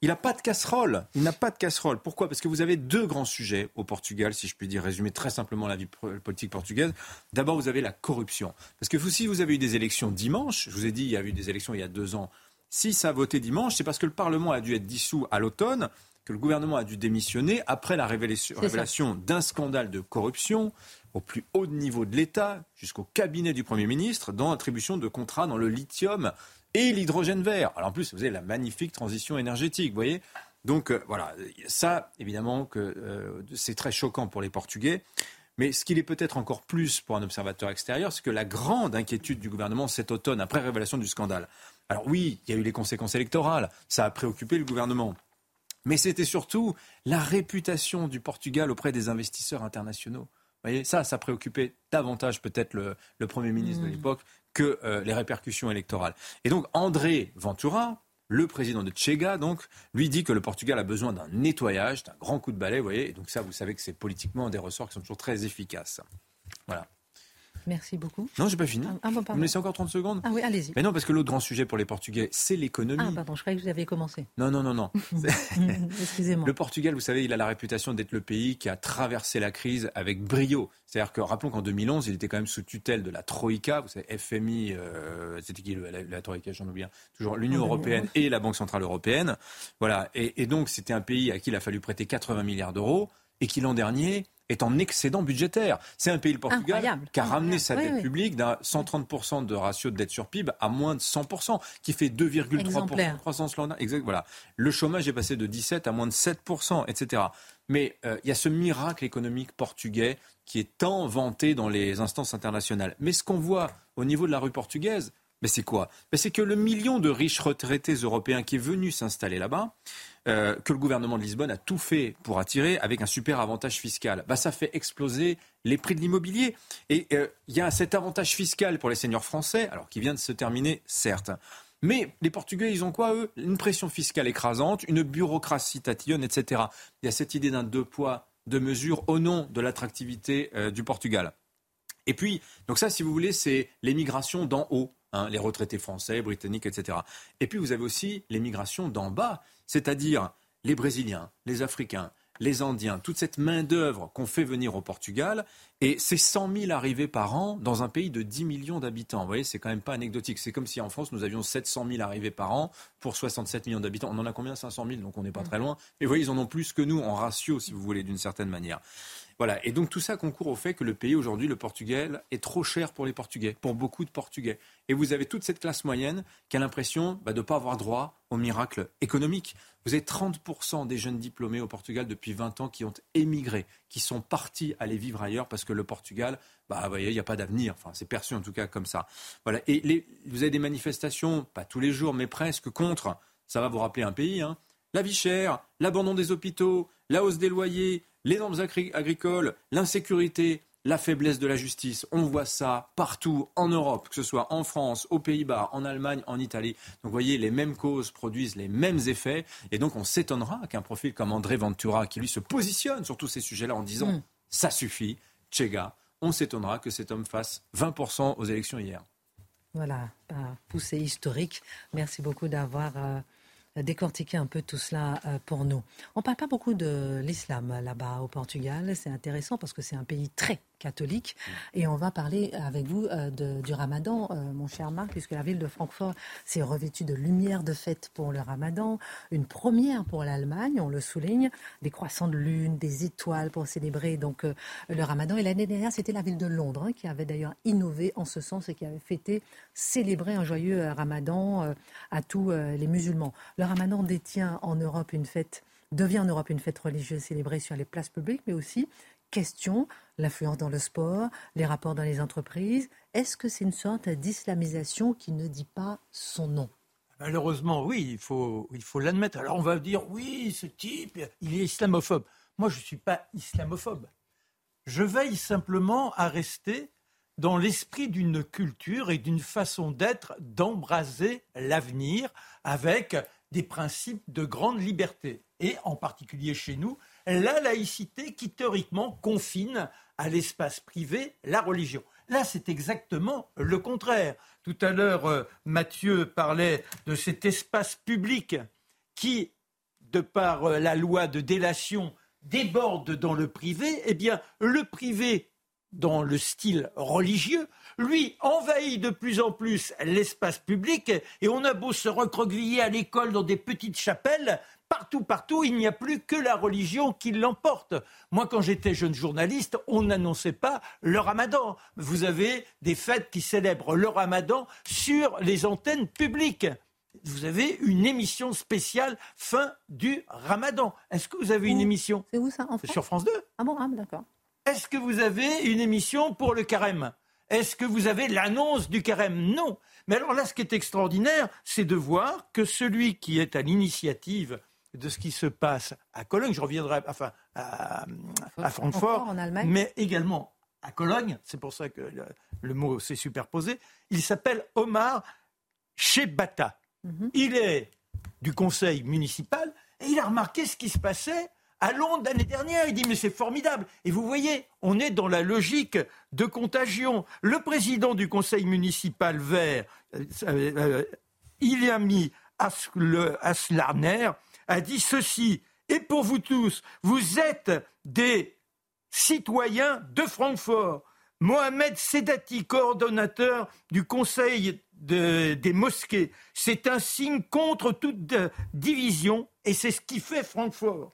Il n'a pas de casserole. Il n'a pas de casserole. Pourquoi ? Parce que vous avez deux grands sujets au Portugal, si je puis dire, résumer très simplement la vie politique portugaise. D'abord, vous avez la corruption. Parce que vous, si vous avez eu des élections dimanche, je vous ai dit, il y a eu des élections il y a deux ans. Si ça a voté dimanche, c'est parce que le Parlement a dû être dissous à l'automne, que le gouvernement a dû démissionner après la révélation, révélation d'un scandale de corruption au plus haut niveau de l'État, jusqu'au cabinet du Premier ministre, dans l'attribution de contrats dans le lithium et l'hydrogène vert. Alors en plus, vous avez la magnifique transition énergétique, vous voyez. Donc euh, voilà, ça, évidemment, que euh, c'est très choquant pour les Portugais. Mais ce qu'il est peut-être encore plus pour un observateur extérieur, c'est que la grande inquiétude du gouvernement cet automne, après révélation du scandale. Alors oui, il y a eu les conséquences électorales, ça a préoccupé le gouvernement. Mais c'était surtout la réputation du Portugal auprès des investisseurs internationaux. Vous voyez, ça, ça préoccupait davantage peut-être le, le Premier ministre mmh. de l'époque que euh, les répercussions électorales. Et donc André Ventura, le président de Chega, donc, lui dit que le Portugal a besoin d'un nettoyage, d'un grand coup de balai, vous voyez. Et donc ça, vous savez que c'est politiquement des ressorts qui sont toujours très efficaces. Voilà. Merci beaucoup. Non, j'ai pas fini. Ah, bon, vous me laissez encore trente secondes ? Ah oui, allez-y. Mais non, parce que l'autre grand sujet pour les Portugais, c'est l'économie. Ah, pardon, je croyais que vous aviez commencé. Non, non, non, non. Excusez-moi. Le Portugal, vous savez, il a la réputation d'être le pays qui a traversé la crise avec brio. C'est-à-dire que, rappelons qu'en deux mille onze, il était quand même sous tutelle de la Troïka. Vous savez, F M I, euh, c'était qui la, la Troïka, j'en oublie. Toujours l'Union européenne et la Banque centrale européenne. Voilà. Et, et donc, c'était un pays à qui il a fallu prêter quatre-vingts milliards d'euros et qui, l'an dernier, est en excédent budgétaire. C'est un pays, le Portugal, Incroyable. qui a ramené sa oui, dette oui. publique d'un cent trente pour cent de ratio de dette sur P I B à moins de cent pour cent, qui fait deux virgule trois pour cent de croissance l'an dernier. Exact, voilà. Le chômage est passé de dix-sept à moins de sept pour cent, et cetera. Mais euh, il y a ce miracle économique portugais qui est tant vanté dans les instances internationales. Mais ce qu'on voit au niveau de la rue portugaise, mais c'est quoi ? Mais c'est que le million de riches retraités européens qui est venu s'installer là-bas, euh, que le gouvernement de Lisbonne a tout fait pour attirer avec un super avantage fiscal, bah, ça fait exploser les prix de l'immobilier. Et il euh, y a cet avantage fiscal pour les seniors français, alors qui vient de se terminer, certes. Mais les Portugais, ils ont quoi, eux ? Une pression fiscale écrasante, une bureaucratie tatillonne, et cetera. Il y a cette idée d'un deux poids, deux mesures au nom de l'attractivité euh, du Portugal. Et puis, donc ça, si vous voulez, c'est l'émigration d'en haut. Hein, les retraités français, britanniques, et cetera. Et puis vous avez aussi l'émigration d'en bas, c'est-à-dire les Brésiliens, les Africains, les Indiens, toute cette main-d'œuvre qu'on fait venir au Portugal, et c'est cent mille arrivées par an dans un pays de dix millions d'habitants. Vous voyez, c'est quand même pas anecdotique. C'est comme si en France, nous avions sept cent mille arrivées par an pour soixante-sept millions d'habitants. On en a combien ? cinq cent mille, donc on n'est pas très loin. Mais vous voyez, ils en ont plus que nous en ratio, si vous voulez, d'une certaine manière. Voilà. Et donc tout ça concourt au fait que le pays aujourd'hui, le Portugal, est trop cher pour les Portugais, pour beaucoup de Portugais. Et vous avez toute cette classe moyenne qui a l'impression bah, de ne pas avoir droit au miracle économique. Vous avez trente pour cent des jeunes diplômés au Portugal depuis vingt ans qui ont émigré, qui sont partis aller vivre ailleurs parce que le Portugal, bah, vous voyez, il n'y a pas d'avenir. Enfin, c'est perçu en tout cas comme ça. Voilà. Et les, vous avez des manifestations, pas tous les jours, mais presque, contre, ça va vous rappeler un pays, hein, la vie chère, l'abandon des hôpitaux, la hausse des loyers, les normes agricoles, l'insécurité, la faiblesse de la justice. On voit ça partout en Europe, que ce soit en France, aux Pays-Bas, en Allemagne, en Italie. Donc vous voyez, les mêmes causes produisent les mêmes effets. Et donc on s'étonnera qu'un profil comme André Ventura, qui lui se positionne sur tous ces sujets-là en disant mmh. « ça suffit, Chega », on s'étonnera que cet homme fasse vingt pour cent aux élections hier. Voilà, un poussée historique. Merci beaucoup d'avoir... Euh... décortiquer un peu tout cela pour nous. On ne parle pas beaucoup de l'islam là-bas au Portugal. C'est intéressant parce que c'est un pays très catholique. Et on va parler avec vous de, du ramadan, mon cher Marc, puisque la ville de Francfort s'est revêtue de lumière de fête pour le ramadan. Une première pour l'Allemagne, on le souligne. Des croissants de lune, des étoiles pour célébrer donc le ramadan. Et l'année dernière, c'était la ville de Londres hein, qui avait d'ailleurs innové en ce sens et qui avait fêté, célébré un joyeux ramadan à tous les musulmans. Le ramadan détient en Europe une fête, devient en Europe une fête religieuse célébrée sur les places publiques, mais aussi, question, l'influence dans le sport, les rapports dans les entreprises. Est-ce que c'est une sorte d'islamisation qui ne dit pas son nom ? Malheureusement, oui, il faut, il faut l'admettre. Alors on va dire, oui, ce type, il est islamophobe. Moi, je ne suis pas islamophobe. Je veille simplement à rester dans l'esprit d'une culture et d'une façon d'être, d'embraser l'avenir avec des principes de grande liberté. Et en particulier chez nous, la laïcité qui théoriquement confine à l'espace privé la religion. Là, c'est exactement le contraire. Tout à l'heure, euh, Mathieu parlait de cet espace public qui de par euh, la loi de délation, déborde dans le privé, eh bien, le privé, dans le style religieux, lui, envahit de plus en plus l'espace public, et on a beau se recroqueviller à l'école dans des petites chapelles, partout, partout, il n'y a plus que la religion qui l'emporte. Moi, quand j'étais jeune journaliste, on n'annonçait pas le ramadan. Vous avez des fêtes qui célèbrent le ramadan sur les antennes publiques. Vous avez une émission spéciale fin du ramadan. Est-ce que vous avez une émission ? C'est où ça, en France ? Sur France deux. Ah bon, ah, d'accord. Est-ce que vous avez une émission pour le carême ? Est-ce que vous avez l'annonce du carême ? Non. Mais alors là, ce qui est extraordinaire, c'est de voir que celui qui est à l'initiative de ce qui se passe à Cologne, je reviendrai enfin, à, à Francfort, en Allemagne, mais également à Cologne, c'est pour ça que le, le mot s'est superposé, il s'appelle Omar Shebata. Mm-hmm. Il est du conseil municipal et il a remarqué ce qui se passait à Londres l'année dernière. Il dit mais c'est formidable. Et vous voyez, on est dans la logique de contagion. Le président du conseil municipal vert, euh, euh, Iliami Aslarner, a dit ceci. Et pour vous tous, vous êtes des citoyens de Francfort. Mohamed Sedati, coordonnateur du conseil de, des mosquées, c'est un signe contre toute division et c'est ce qui fait Francfort.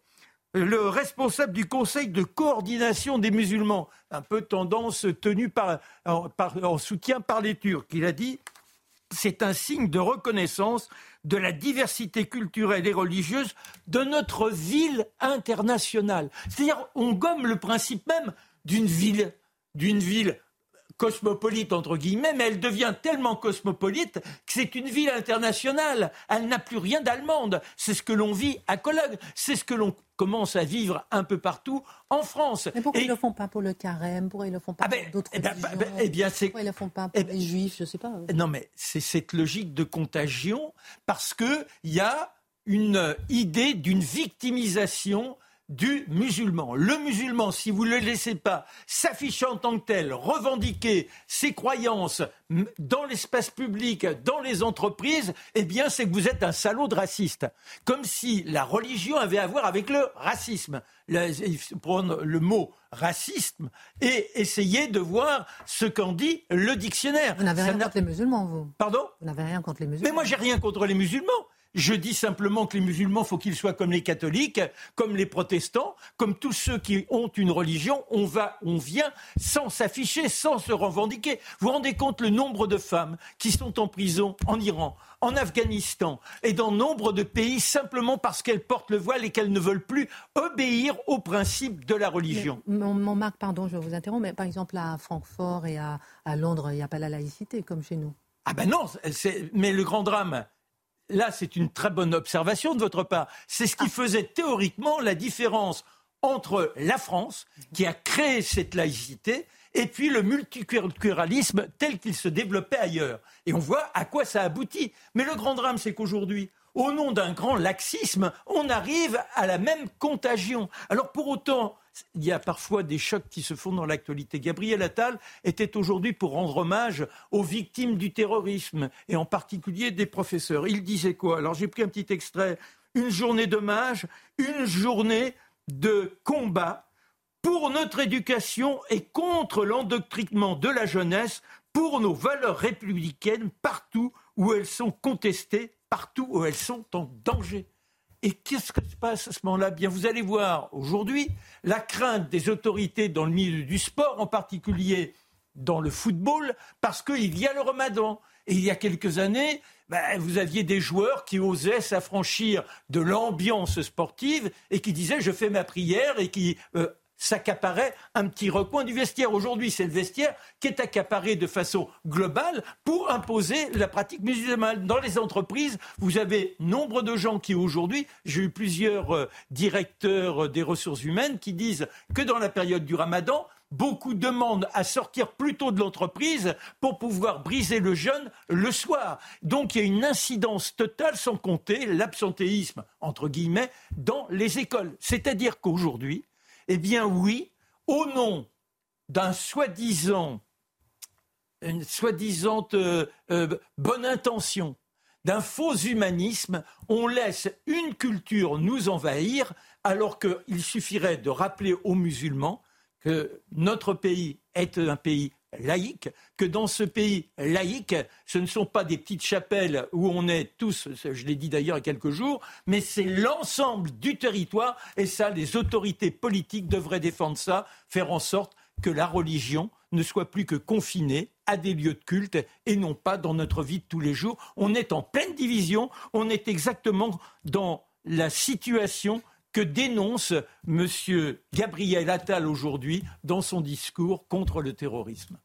Le responsable du conseil de coordination des musulmans, un peu tendance tenue par, en, par, en soutien par les Turcs, il a dit c'est un signe de reconnaissance de la diversité culturelle et religieuse de notre ville internationale. C'est-à-dire, on gomme le principe même d'une ville, d'une ville cosmopolite, entre guillemets, mais elle devient tellement cosmopolite que c'est une ville internationale. Elle n'a plus rien d'allemande. C'est ce que l'on vit à Cologne. C'est ce que l'on commence à vivre un peu partout en France. Mais pourquoi Et... ils ne le font pas pour le carême ? Pourquoi ils ne le font pas ah ben, pour d'autres eh ben, religions ben, eh bien, c'est... Pourquoi ils ne le font pas pour eh ben, les juifs ? Je ne sais pas. Non, mais c'est cette logique de contagion parce qu'il y a une idée d'une victimisation du musulman. Le musulman, si vous ne le laissez pas s'afficher en tant que tel, revendiquer ses croyances dans l'espace public, dans les entreprises, eh bien, c'est que vous êtes un salaud de raciste. Comme si la religion avait à voir avec le racisme. Le, il faut prendre le mot racisme et essayer de voir ce qu'en dit le dictionnaire. Vous n'avez Ça rien n'a... contre les musulmans, vous ? Pardon ? Vous n'avez rien contre les musulmans ? Mais moi, j'ai rien contre les musulmans. Je dis simplement que les musulmans, faut qu'ils soient comme les catholiques, comme les protestants, comme tous ceux qui ont une religion. On va, on vient sans s'afficher, sans se revendiquer. Vous vous rendez compte le nombre de femmes qui sont en prison en Iran, en Afghanistan et dans nombre de pays simplement parce qu'elles portent le voile et qu'elles ne veulent plus obéir aux principes de la religion. Mais, mon, mon Marc, pardon, je vous interromps, mais par exemple à Francfort et à, à Londres, il n'y a pas la laïcité comme chez nous. Ah ben non, c'est, mais le grand drame... Là, c'est une très bonne observation de votre part. C'est ce qui faisait théoriquement la différence entre la France, qui a créé cette laïcité, et puis le multiculturalisme tel qu'il se développait ailleurs. Et on voit à quoi ça aboutit. Mais le grand drame, c'est qu'aujourd'hui, au nom d'un grand laxisme, on arrive à la même contagion. Alors pour autant, il y a parfois des chocs qui se font dans l'actualité. Gabriel Attal était aujourd'hui pour rendre hommage aux victimes du terrorisme, et en particulier des professeurs. Il disait quoi ? Alors j'ai pris un petit extrait. Une journée d'hommage, une journée de combat pour notre éducation et contre l'endoctrinement de la jeunesse, pour nos valeurs républicaines partout où elles sont contestées, partout où elles sont en danger. Et qu'est-ce que se passe à ce moment-là ? Bien, vous allez voir aujourd'hui la crainte des autorités dans le milieu du sport, en particulier dans le football, parce qu'il y a le ramadan. Et il y a quelques années, ben, vous aviez des joueurs qui osaient s'affranchir de l'ambiance sportive et qui disaient « je fais ma prière » et qui... Euh, s'accaparait un petit recoin du vestiaire. Aujourd'hui, c'est le vestiaire qui est accaparé de façon globale pour imposer la pratique musulmane. Dans les entreprises, vous avez nombre de gens qui aujourd'hui, j'ai eu plusieurs euh, directeurs euh, des ressources humaines qui disent que dans la période du ramadan, beaucoup demandent à sortir plus tôt de l'entreprise pour pouvoir briser le jeûne le soir. Donc il y a une incidence totale, sans compter l'absentéisme, entre guillemets, dans les écoles. C'est-à-dire qu'aujourd'hui, eh bien oui, au nom d'un soi-disant, une soi-disant euh, euh, bonne intention, d'un faux humanisme. On laisse une culture nous envahir, alors qu'il suffirait de rappeler aux musulmans que notre pays est un pays laïque, que dans ce pays laïque, ce ne sont pas des petites chapelles où on est tous, je l'ai dit d'ailleurs il y a quelques jours, mais c'est l'ensemble du territoire, et ça, les autorités politiques devraient défendre ça, faire en sorte que la religion ne soit plus que confinée à des lieux de culte et non pas dans notre vie de tous les jours. On est en pleine division, on est exactement dans la situation que dénonce M. Gabriel Attal aujourd'hui dans son discours contre le terrorisme.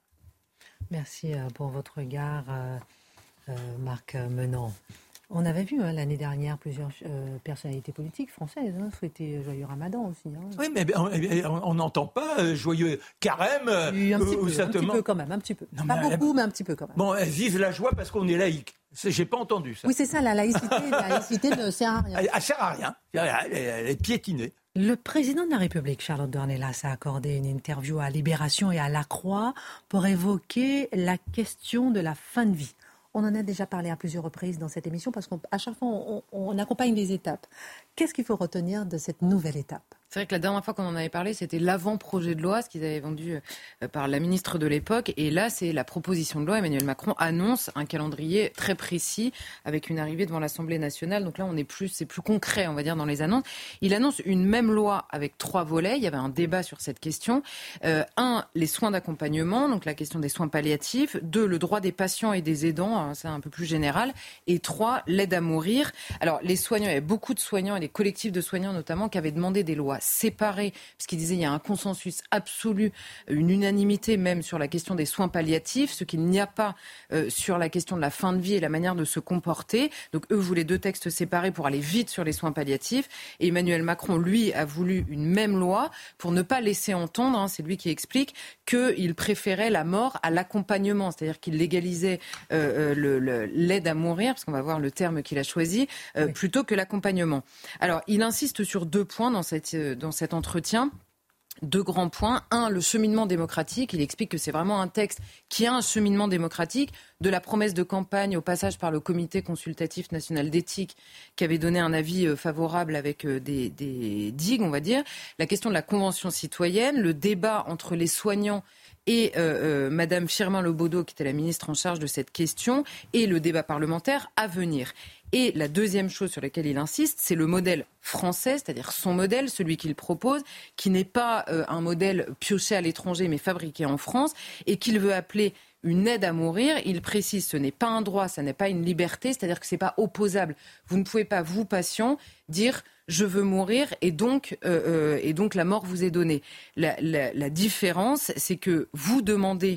Merci pour votre regard, euh, euh, Marc Menant. On avait vu hein, l'année dernière plusieurs euh, personnalités politiques françaises hein, souhaiter joyeux Ramadan aussi. Hein. Oui, mais on n'entend pas euh, joyeux carême. Oui, un, petit peu, un petit peu quand même, un petit peu. Non, pas mais beaucoup, elle... mais un petit peu quand même. Bon, vive la joie parce qu'on est laïque. J'ai pas entendu ça. Oui, c'est ça, la laïcité, la laïcité ne sert à rien. Elle ne sert à rien. Elle, elle est piétinée. Le président de la République, Charlotte Dornelas, a accordé une interview à Libération et à La Croix pour évoquer la question de la fin de vie. On en a déjà parlé à plusieurs reprises dans cette émission parce qu'à chaque fois, on, on accompagne les étapes. Qu'est-ce qu'il faut retenir de cette nouvelle étape ? C'est vrai que la dernière fois qu'on en avait parlé, c'était l'avant-projet de loi, ce qu'ils avaient vendu par la ministre de l'époque. Et là, c'est la proposition de loi. Emmanuel Macron annonce un calendrier très précis avec une arrivée devant l'Assemblée nationale. Donc là, on est plus, c'est plus concret, on va dire, dans les annonces. Il annonce une même loi avec trois volets. Il y avait un débat sur cette question. Euh, un, les soins d'accompagnement, donc la question des soins palliatifs. Deux, le droit des patients et des aidants, hein, c'est un peu plus général. Et trois, l'aide à mourir. Alors, les soignants, il y avait beaucoup de soignants et des collectifs de soignants notamment qui avaient demandé des lois séparés, parce qu'il disait qu'il y a un consensus absolu, une unanimité même sur la question des soins palliatifs, ce qu'il n'y a pas euh, sur la question de la fin de vie et la manière de se comporter. Donc eux voulaient deux textes séparés pour aller vite sur les soins palliatifs. Et Emmanuel Macron, lui, a voulu une même loi pour ne pas laisser entendre, hein, c'est lui qui explique, qu'il préférait la mort à l'accompagnement, c'est-à-dire qu'il légalisait euh, le, le, l'aide à mourir, parce qu'on va voir le terme qu'il a choisi, euh, oui. plutôt que l'accompagnement. Alors, il insiste sur deux points dans cette dans cet entretien. Deux grands points. Un, le cheminement démocratique. Il explique que c'est vraiment un texte qui a un cheminement démocratique, de la promesse de campagne au passage par le Comité consultatif national d'éthique qui avait donné un avis favorable avec des, des digues, on va dire. La question de la Convention citoyenne, le débat entre les soignants et euh, euh, Madame Firmin-Lebaudot, qui était la ministre en charge de cette question, et le débat parlementaire à venir. Et la deuxième chose sur laquelle il insiste, c'est le modèle français, c'est-à-dire son modèle, celui qu'il propose, qui n'est pas euh, un modèle pioché à l'étranger, mais fabriqué en France, et qu'il veut appeler une aide à mourir. Il précise, ce n'est pas un droit, ce n'est pas une liberté, c'est-à-dire que ce n'est pas opposable. Vous ne pouvez pas, vous, patient, dire « je veux mourir » et donc, euh, euh, et donc la mort vous est donnée. La, la, la différence, c'est que vous demandez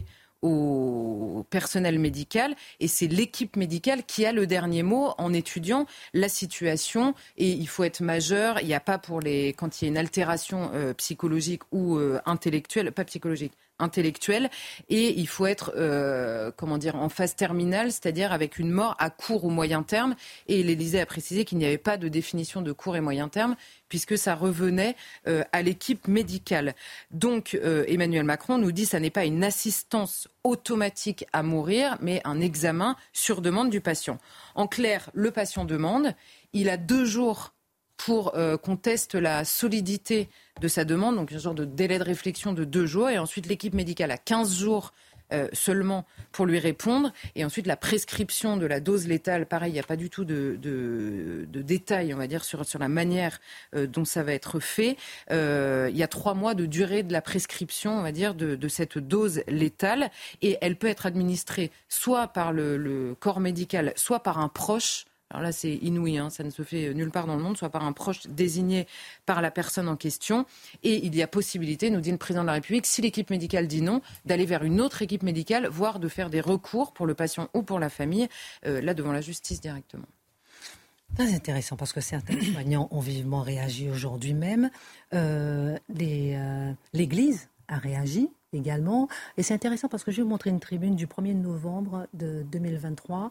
au personnel médical et c'est l'équipe médicale qui a le dernier mot en étudiant la situation, et il faut être majeur. Il n'y a pas pour les quand il y a une altération euh, psychologique ou euh, intellectuelle, pas psychologique, intellectuelle, et il faut être euh, comment dire en phase terminale, c'est-à-dire avec une mort à court ou moyen terme, et l'Élysée a précisé qu'il n'y avait pas de définition de court et moyen terme puisque ça revenait euh, à l'équipe médicale. Donc euh, Emmanuel Macron nous dit que ça n'est pas une assistance automatique à mourir, mais un examen sur demande du patient. En clair, le patient demande, il a deux jours pour euh, qu'on teste la solidité de sa demande, donc un genre de délai de réflexion de deux jours, et ensuite l'équipe médicale a quinze jours euh, seulement pour lui répondre, et ensuite la prescription de la dose létale, pareil, il n'y a pas du tout de, de, de détails, on va dire, sur, sur la manière euh, dont ça va être fait. Euh, il y a trois mois de durée de la prescription, on va dire, de, de cette dose létale, et elle peut être administrée soit par le, le corps médical, soit par un proche. Alors là, c'est inouï, hein, ça ne se fait nulle part dans le monde, soit par un proche désigné par la personne en question. Et il y a possibilité, nous dit le président de la République, si l'équipe médicale dit non, d'aller vers une autre équipe médicale, voire de faire des recours pour le patient ou pour la famille, euh, là devant la justice directement. Très intéressant, parce que certains soignants ont vivement réagi aujourd'hui même. Euh, les, euh, L'Église a réagi également. Et c'est intéressant parce que je vais vous montrer une tribune du premier novembre de deux mille vingt-trois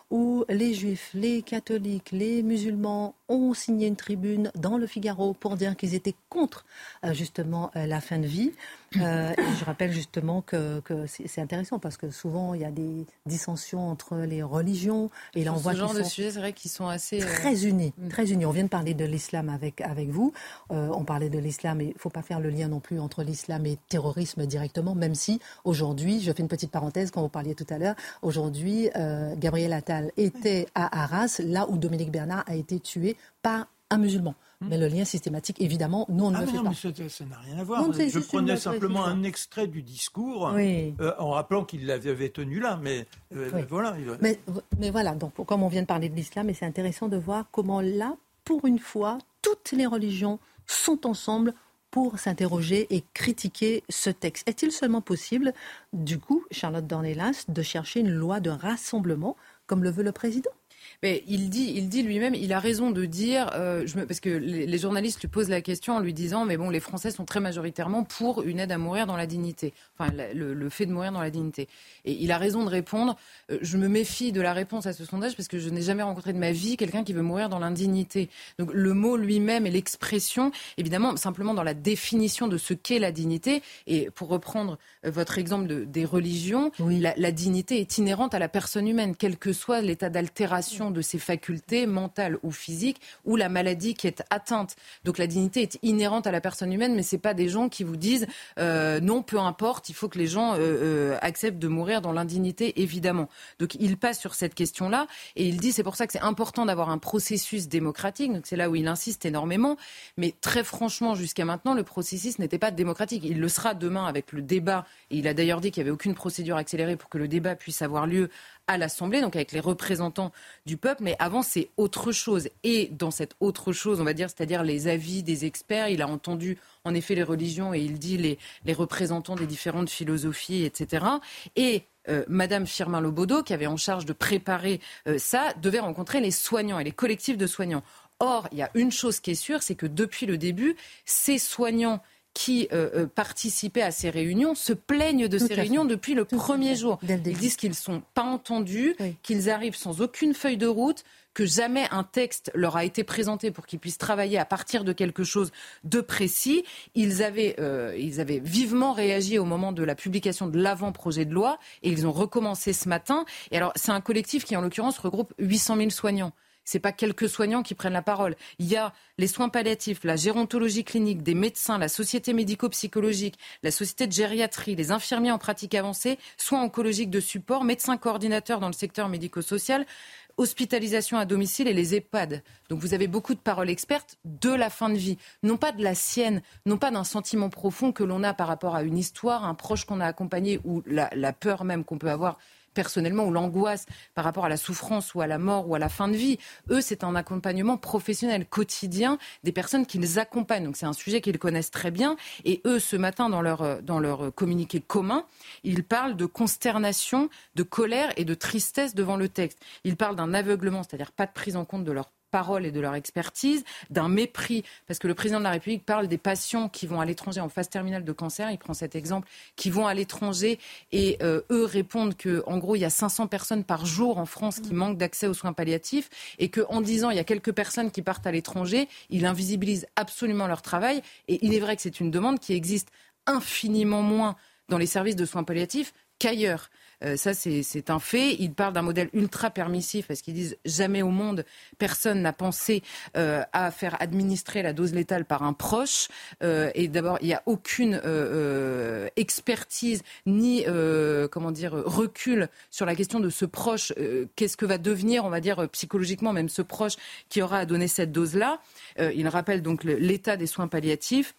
où les juifs, les catholiques, les musulmans ont signé une tribune dans le Figaro pour dire qu'ils étaient contre euh, justement euh, la fin de vie. Euh, et je rappelle justement que, que c'est, c'est intéressant parce que souvent il y a des dissensions entre les religions et là on voit ce genre qu'ils de sont sujets, c'est vrai qu'ils sont assez très unis, euh... très unis. On vient de parler de l'islam avec avec vous. Euh, on parlait de l'islam et il faut pas faire le lien non plus entre l'islam et terrorisme directement, même si aujourd'hui, je fais une petite parenthèse quand vous parliez tout à l'heure, aujourd'hui euh, Gabriel Attal était à Arras, là où Dominique Bernard a été tué par un musulman. Mais le lien systématique, évidemment, nous, on ne ah le fait non, pas. Mais ça, ça n'a rien à voir. Non, Je prenais simplement un extrait du discours oui. euh, en rappelant qu'il l'avait tenu là. Mais euh, oui. voilà. Mais, mais voilà, donc, comme on vient de parler de l'islam, et c'est intéressant de voir comment là, pour une fois, toutes les religions sont ensemble pour s'interroger et critiquer ce texte. Est-il seulement possible, du coup, Charlotte Dornelas, de chercher une loi de rassemblement comme le veut le président ? Mais il dit, il dit lui-même, il a raison de dire, euh, je me, parce que les, les journalistes lui posent la question en lui disant, mais bon, les Français sont très majoritairement pour une aide à mourir dans la dignité, enfin le, le fait de mourir dans la dignité. Et il a raison de répondre, euh, je me méfie de la réponse à ce sondage parce que je n'ai jamais rencontré de ma vie quelqu'un qui veut mourir dans l'indignité. Donc le mot lui-même et l'expression, évidemment, simplement dans la définition de ce qu'est la dignité, et pour reprendre euh, votre exemple de, des religions, oui. la, la dignité est inhérente à la personne humaine, quel que soit l'état d'altération de ses facultés mentales ou physiques ou la maladie qui est atteinte. Donc la dignité est inhérente à la personne humaine, mais c'est pas des gens qui vous disent euh, non, peu importe, il faut que les gens euh, euh, acceptent de mourir dans l'indignité, évidemment. Donc il passe sur cette question-là et il dit c'est pour ça que c'est important d'avoir un processus démocratique. Donc c'est là où il insiste énormément. Mais très franchement, jusqu'à maintenant, le processus n'était pas démocratique. Il le sera demain avec le débat. Et il a d'ailleurs dit qu'il n'y avait aucune procédure accélérée pour que le débat puisse avoir lieu à l'Assemblée, donc avec les représentants du peuple, mais avant c'est autre chose. Et dans cette autre chose, on va dire, c'est-à-dire les avis des experts, il a entendu en effet les religions et il dit les, les représentants des différentes philosophies, et cetera. Et euh, Madame Firmin Lobodo, qui avait en charge de préparer euh, ça, devait rencontrer les soignants et les collectifs de soignants. Or, il y a une chose qui est sûre, c'est que depuis le début, ces soignants qui euh, euh, participaient à ces réunions se plaignent de Tout ces réunions fait. depuis le Tout premier jour. Ils disent qu'ils ne sont pas entendus, oui. qu'ils arrivent sans aucune feuille de route, que jamais un texte leur a été présenté pour qu'ils puissent travailler à partir de quelque chose de précis. Ils avaient, euh, ils avaient vivement réagi au moment de la publication de l'avant-projet de loi et ils ont recommencé ce matin. Et alors, c'est un collectif qui, en l'occurrence, regroupe huit cent mille soignants. C'est pas quelques soignants qui prennent la parole. Il y a les soins palliatifs, la gérontologie clinique, des médecins, la société médico-psychologique, la société de gériatrie, les infirmiers en pratique avancée, soins oncologiques de support, médecins coordinateurs dans le secteur médico-social, hospitalisation à domicile et les EHPAD. Donc vous avez beaucoup de paroles expertes de la fin de vie, non pas de la sienne, non pas d'un sentiment profond que l'on a par rapport à une histoire, un proche qu'on a accompagné ou la, la peur même qu'on peut avoir personnellement, ou l'angoisse par rapport à la souffrance ou à la mort ou à la fin de vie. Eux, c'est un accompagnement professionnel quotidien des personnes qu'ils accompagnent. Donc c'est un sujet qu'ils connaissent très bien. Et eux, ce matin, dans leur, dans leur communiqué commun, ils parlent de consternation, de colère et de tristesse devant le texte. Ils parlent d'un aveuglement, c'est-à-dire pas de prise en compte de leur parole et de leur expertise, d'un mépris, parce que le président de la République parle des patients qui vont à l'étranger en phase terminale de cancer, il prend cet exemple, qui vont à l'étranger et euh, eux répondent qu'en gros il y a cinq cents personnes par jour en France qui manquent d'accès aux soins palliatifs et qu'en disant il y a quelques personnes qui partent à l'étranger, il invisibilise absolument leur travail et il est vrai que c'est une demande qui existe infiniment moins dans les services de soins palliatifs qu'ailleurs. Euh, ça, c'est, c'est un fait. Ils parlent d'un modèle ultra permissif parce qu'ils disent jamais au monde personne n'a pensé euh, à faire administrer la dose létale par un proche. Euh, et d'abord, il n'y a aucune euh, euh, expertise ni euh, comment dire recul sur la question de ce proche. Euh, qu'est-ce que va devenir, on va dire psychologiquement, même ce proche qui aura à donner cette dose-là. Euh, il rappelle donc le, l'état des soins palliatifs.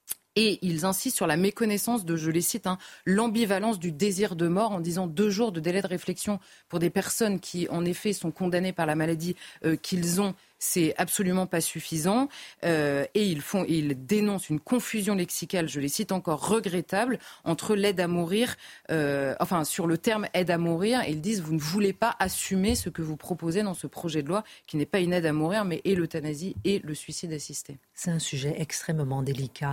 Et ils insistent sur la méconnaissance de, je les cite, hein, l'ambivalence du désir de mort en disant deux jours de délai de réflexion pour des personnes qui, en effet, sont condamnées par la maladie euh, qu'ils ont. C'est absolument pas suffisant. Euh, et ils font, ils dénoncent une confusion lexicale, je les cite encore, regrettable, entre l'aide à mourir, euh, enfin, sur le terme aide à mourir. Et ils disent, vous ne voulez pas assumer ce que vous proposez dans ce projet de loi, qui n'est pas une aide à mourir, mais est l'euthanasie et le suicide assisté. C'est un sujet extrêmement délicat.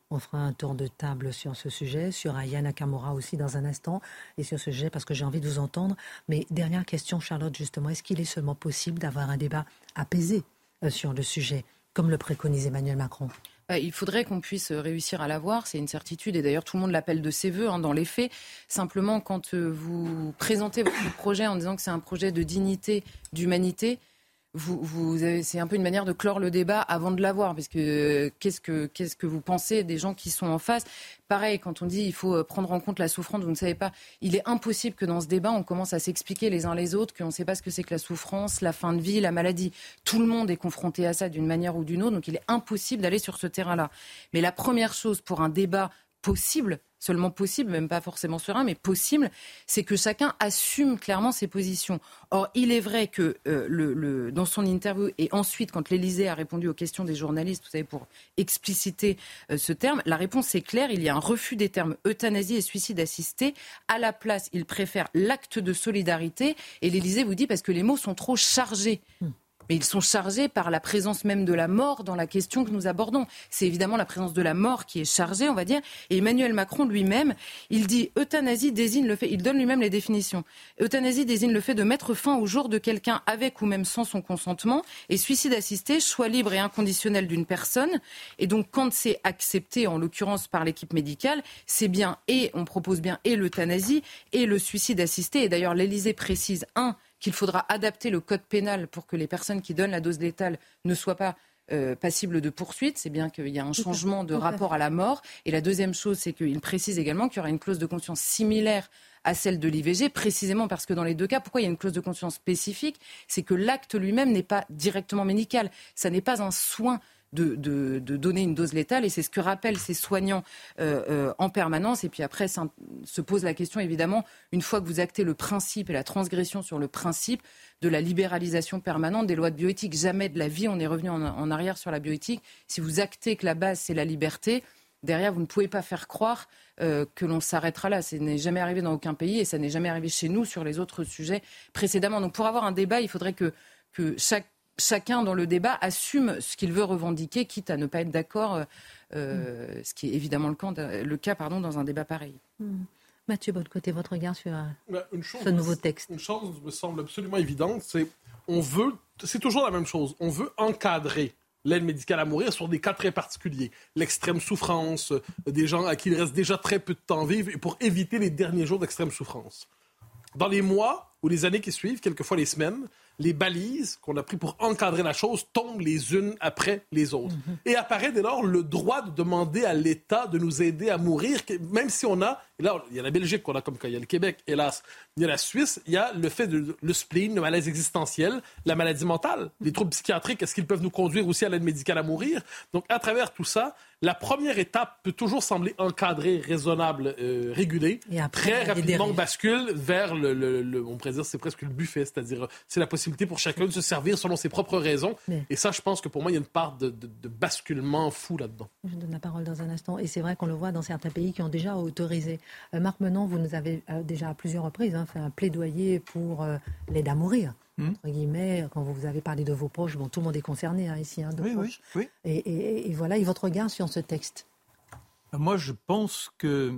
On fera un tour de table sur ce sujet, sur Aya Nakamura aussi dans un instant, et sur ce sujet parce que j'ai envie de vous entendre. Mais dernière question, Charlotte, justement, est-ce qu'il est seulement possible d'avoir un débat apaisé euh, sur le sujet, comme le préconise Emmanuel Macron ? Il faudrait qu'on puisse réussir à l'avoir, c'est une certitude, et d'ailleurs tout le monde l'appelle de ses voeux hein, dans les faits. Simplement, quand vous présentez votre projet en disant que c'est un projet de dignité, d'humanité, Vous, vous avez, c'est un peu une manière de clore le débat avant de l'avoir, parce que qu'est-ce que qu'est-ce que vous pensez des gens qui sont en face ? Pareil, quand on dit il faut prendre en compte la souffrance, vous ne savez pas. Il est impossible que dans ce débat, on commence à s'expliquer les uns les autres qu'on ne sait pas ce que c'est que la souffrance, la fin de vie, la maladie. Tout le monde est confronté à ça d'une manière ou d'une autre, donc il est impossible d'aller sur ce terrain-là. Mais la première chose pour un débat possible, seulement possible, même pas forcément serein, mais possible, c'est que chacun assume clairement ses positions. Or, il est vrai que euh, le, le, dans son interview, et ensuite, quand l'Élysée a répondu aux questions des journalistes, vous savez, pour expliciter euh, ce terme, la réponse est claire, il y a un refus des termes euthanasie et suicide assisté. À la place, il préfère l'acte de solidarité, et l'Élysée vous dit parce que les mots sont trop chargés. Mmh. Mais ils sont chargés par la présence même de la mort dans la question que nous abordons. C'est évidemment la présence de la mort qui est chargée, on va dire. Et Emmanuel Macron lui-même, il dit euthanasie désigne le fait, il donne lui-même les définitions. Euthanasie désigne le fait de mettre fin au jour de quelqu'un avec ou même sans son consentement. Et suicide assisté, choix libre et inconditionnel d'une personne. Et donc quand c'est accepté, en l'occurrence par l'équipe médicale, c'est bien, et on propose bien et l'euthanasie et le suicide assisté. Et d'ailleurs l'Élysée précise, un, qu'il faudra adapter le code pénal pour que les personnes qui donnent la dose létale ne soient pas euh, passibles de poursuite. C'est bien qu'il y a un changement de rapport à la mort. Et la deuxième chose, c'est qu'il précise également qu'il y aura une clause de conscience similaire à celle de l'I V G, précisément parce que dans les deux cas, pourquoi il y a une clause de conscience spécifique ? C'est que l'acte lui-même n'est pas directement médical. Ça n'est pas un soin De, de, de donner une dose létale, et c'est ce que rappellent ces soignants euh, euh, en permanence. Et puis après, ça, se pose la question, évidemment, une fois que vous actez le principe et la transgression sur le principe de la libéralisation permanente des lois de bioéthique. Jamais de la vie, on est revenu en, en arrière sur la bioéthique. Si vous actez que la base, c'est la liberté, derrière, vous ne pouvez pas faire croire euh, que l'on s'arrêtera là. Ça n'est jamais arrivé dans aucun pays, et ça n'est jamais arrivé chez nous sur les autres sujets précédemment. Donc pour avoir un débat, il faudrait que, que chaque Chacun dans le débat assume ce qu'il veut revendiquer, quitte à ne pas être d'accord, euh, mmh. ce qui est évidemment le cas, le cas pardon, dans un débat pareil. Mmh. Mathieu, de votre côté, votre regard sur une chose, ce nouveau texte. Une chose me semble absolument évidente, c'est on veut, c'est toujours la même chose, on veut encadrer l'aide médicale à mourir sur des cas très particuliers. L'extrême souffrance, des gens à qui il reste déjà très peu de temps à vivre, et pour éviter les derniers jours d'extrême souffrance. Dans les mois ou les années qui suivent, quelquefois les semaines, les balises qu'on a pris pour encadrer la chose tombent les unes après les autres. Mm-hmm. Et apparaît dès lors le droit de demander à l'État de nous aider à mourir, même si on a, et là il y a la Belgique qu'on a comme cas, il y a le Québec, hélas, il y a la Suisse, il y a le fait de le spleen, le malaise existentiel, la maladie mentale, les troubles psychiatriques, est-ce qu'ils peuvent nous conduire aussi à l'aide médicale à mourir? Donc à travers tout ça, la première étape peut toujours sembler encadrée, raisonnable, euh, régulée. Et après, très rapidement, on bascule vers le, le, le, on pourrait dire, c'est presque le buffet, c'est-à-dire c'est la possibilité pour chacun de se servir selon ses propres raisons. Mais... Et ça, je pense que pour moi, il y a une part de, de, de basculement fou là-dedans. Je donne la parole dans un instant. Et c'est vrai qu'on le voit dans certains pays qui ont déjà autorisé. Euh, Marc Menon, vous nous avez euh, déjà à plusieurs reprises hein, fait un plaidoyer pour euh, l'aide à mourir. Mmh. Entre guillemets, quand vous avez parlé de vos proches, bon, tout le monde est concerné hein, ici, hein, de oui, proches. Oui, oui. Et, et, et voilà, et votre regard sur ce texte? Moi, je pense que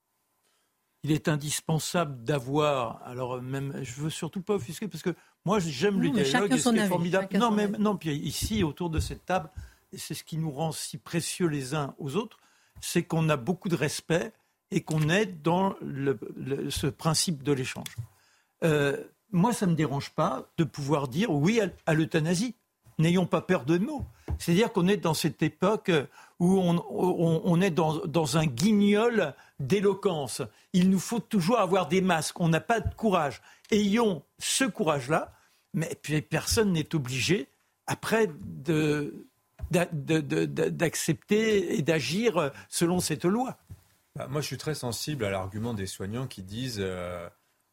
il est indispensable d'avoir. Alors, même, je veux surtout pas offusquer parce que moi, j'aime non, le dialogue, et ce qui est formidable. Non, mais non, puis ici, autour de cette table, et c'est ce qui nous rend si précieux les uns aux autres, c'est qu'on a beaucoup de respect et qu'on est dans le, le, ce principe de l'échange. Euh, Moi, ça ne me dérange pas de pouvoir dire oui à, à l'euthanasie. N'ayons pas peur de mots. C'est-à-dire qu'on est dans cette époque où on, on, on est dans, dans un guignol d'éloquence. Il nous faut toujours avoir des masques. On n'a pas de courage. Ayons ce courage-là, mais puis personne n'est obligé, après, de, de, de, de, d'accepter et d'agir selon cette loi. Bah, moi, je suis très sensible à l'argument des soignants qui disent... Euh...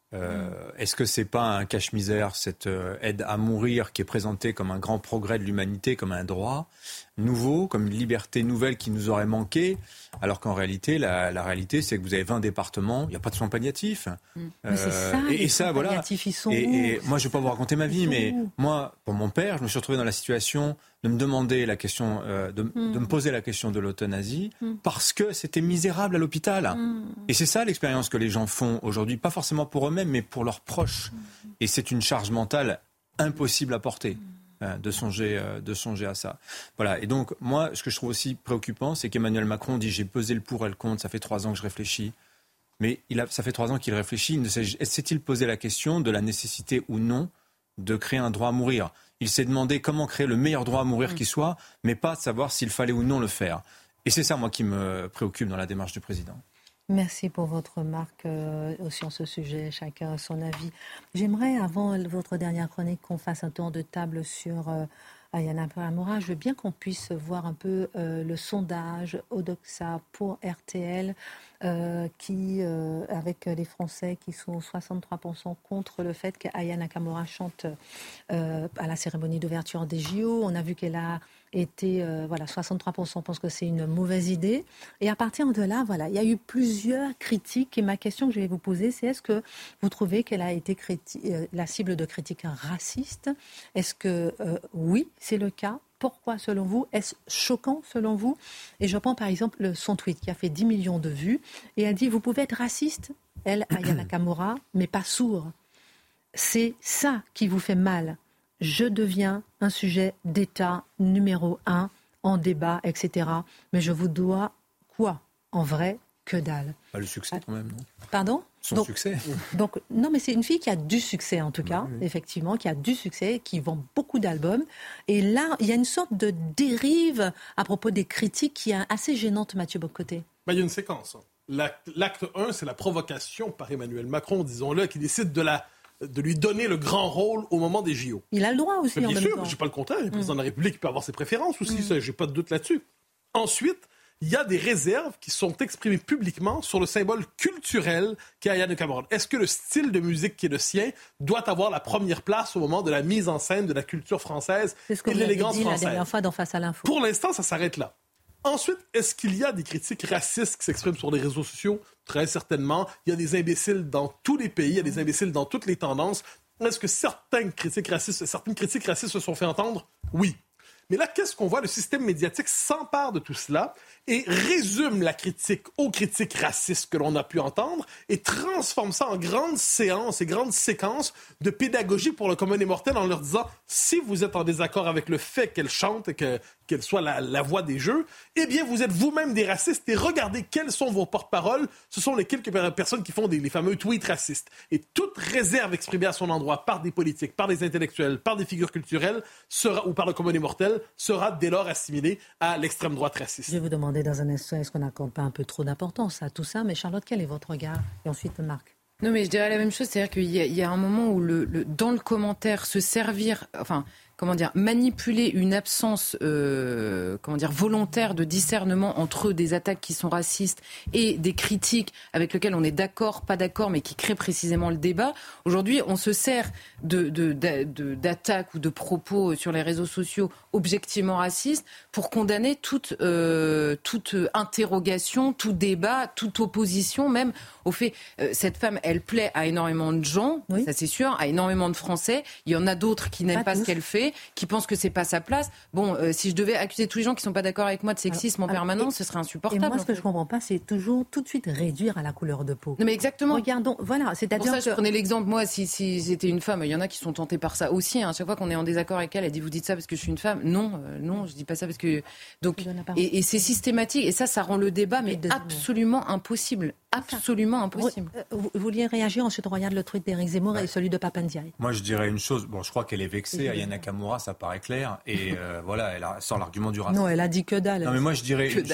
Euh, est-ce que c'est pas un cache-misère, cette euh, aide à mourir qui est présentée comme un grand progrès de l'humanité, comme un droit nouveau, comme une liberté nouvelle qui nous aurait manqué, alors qu'en réalité, la, la réalité, c'est que vous avez vingt départements, il n'y a pas de soins palliatifs. Mmh. Euh, mais c'est ça, et, les et ça, voilà. Ils sont et, où et moi, je ne vais pas vous raconter ma vie, ils mais où moi, pour mon père, je me suis retrouvé dans la situation de me demander la question, euh, de, mmh. de me poser la question de l'euthanasie, mmh. parce que c'était misérable à l'hôpital. Mmh. Et c'est ça l'expérience que les gens font aujourd'hui, pas forcément pour eux-mêmes, mais pour leurs proches. Mmh. Et c'est une charge mentale impossible à porter. Mmh. De songer, de songer à ça. Voilà. Et donc, moi, ce que je trouve aussi préoccupant, c'est qu'Emmanuel Macron dit « j'ai pesé le pour et le contre, ça fait trois ans que je réfléchis ». Mais il a, ça fait trois ans qu'il réfléchit. S'est-il posé la question de la nécessité ou non de créer un droit à mourir ? Il s'est demandé comment créer le meilleur droit à mourir qui soit, mais pas de savoir s'il fallait ou non le faire. Et c'est ça, moi, qui me préoccupe dans la démarche du président. Merci pour votre remarque euh, sur ce sujet, chacun a son avis. J'aimerais, avant votre dernière chronique, qu'on fasse un tour de table sur euh, Ayana Kamura. Je veux bien qu'on puisse voir un peu euh, le sondage Odoxa pour R T L, euh, qui, euh, avec les Français qui sont soixante-trois pour cent contre le fait qu'Ayana Kamura chante euh, à la cérémonie d'ouverture des J O. On a vu qu'elle a été, euh, voilà, soixante-trois pour cent pensent que c'est une mauvaise idée. Et à partir de là, voilà, il y a eu plusieurs critiques. Et ma question que je vais vous poser, c'est est-ce que vous trouvez qu'elle a été criti- euh, la cible de critiques racistes ? Est-ce que euh, oui, c'est le cas ? Pourquoi, selon vous ? Est-ce choquant, selon vous ? Et je prends par exemple le, son tweet qui a fait dix millions de vues. Et elle dit, vous pouvez être raciste, elle, Ayana Kamura, mais pas sourd. C'est ça qui vous fait mal. Je deviens un sujet d'État numéro un en débat, et cetera. Mais je vous dois quoi ? En vrai, que dalle. Pas le succès quand même, non ? Pardon ? Son donc, succès. Donc, non, mais c'est une fille qui a du succès, en tout cas, oui, oui. effectivement, qui a du succès, qui vend beaucoup d'albums. Et là, il y a une sorte de dérive à propos des critiques qui est assez gênante, Mathieu Bocoté. Ben, il y a une séquence. L'acte, l'acte un, c'est la provocation par Emmanuel Macron, disons-le, qui décide de la... de lui donner le grand rôle au moment des J O. Il a le droit aussi, mais en bien même sûr, temps. je n'ai pas le contraire. Le président mmh. de la République peut avoir ses préférences aussi, mmh. ça, je n'ai pas de doute là-dessus. Ensuite, il y a des réserves qui sont exprimées publiquement sur le symbole culturel qu'est Ayana Kamura. Est-ce que le style de musique qui est le sien doit avoir la première place au moment de la mise en scène de la culture française C'est ce que et de l'élégance dit française? La dernière fois dans Face à l'info. Pour l'instant, ça s'arrête là. Ensuite, est-ce qu'il y a des critiques racistes qui s'expriment sur les réseaux sociaux? Très certainement. Il y a des imbéciles dans tous les pays, il y a des imbéciles dans toutes les tendances. Est-ce que certaines critiques racistes, certaines critiques racistes se sont fait entendre? Oui. Mais là, qu'est-ce qu'on voit? Le système médiatique s'empare de tout cela et résume la critique aux critiques racistes que l'on a pu entendre et transforme ça en grandes séances et grandes séquences de pédagogie pour le commun des mortels en leur disant si vous êtes en désaccord avec le fait qu'elle chante et que, qu'elle soit la, la voix des jeux, eh bien, vous êtes vous-même des racistes et regardez quels sont vos porte-paroles. Ce sont les quelques personnes qui font des, les fameux tweets racistes. Et toute réserve exprimée à son endroit par des politiques, par des intellectuels, par des figures culturelles sera, ou par le commun des mortels sera dès lors assimilée à l'extrême droite raciste. Je vais vous demander dans un instant, est-ce qu'on n'accorde pas un peu trop d'importance à tout ça? Mais Charlotte, quel est votre regard? Et ensuite, Marc. Non, mais je dirais la même chose, c'est-à-dire qu'il y a, il y a un moment où le, le, dans le commentaire, se servir, enfin, comment dire, manipuler une absence, euh, comment dire, volontaire de discernement entre des attaques qui sont racistes et des critiques avec lesquelles on est d'accord, pas d'accord, mais qui créent précisément le débat. Aujourd'hui, on se sert de, de, de, de, d'attaques ou de propos sur les réseaux sociaux objectivement racistes pour condamner toute, euh, toute interrogation, tout débat, toute opposition, même au fait, euh, cette femme, elle plaît à énormément de gens, oui. Ça c'est sûr, à énormément de Français. Il y en a d'autres qui n'aiment pas, pas ce qu'elle fait, qui pensent que c'est pas sa place. Bon, euh, si je devais accuser tous les gens qui sont pas d'accord avec moi de sexisme alors, en permanence, et, ce serait insupportable. Et moi, ce que je comprends pas, c'est toujours tout de suite réduire à la couleur de peau. Non, mais exactement. Regardons, voilà, c'est-à-dire Pour ça, que... je prenais l'exemple, moi, si, si j'étais une femme, il y en a qui sont tentés par ça aussi. Hein. À chaque fois qu'on est en désaccord avec elle, elle dit vous dites ça parce que je suis une femme. Non, euh, non, je dis pas ça parce que. Donc, et, et c'est systématique. Et ça, ça rend le débat mais absolument impossible. Absolument impossible. Vous, vous vouliez réagir, ensuite on regarde le tweet d'Éric Zemmour ouais. et celui de Pape Ndiaye. Moi je dirais une chose, bon je crois qu'elle est vexée, Ayana Kamura, ça paraît clair, et euh, voilà, elle a, sort l'argument du racisme. Non, elle a dit que dalle. Non mais moi je dirais que une dalle. chose,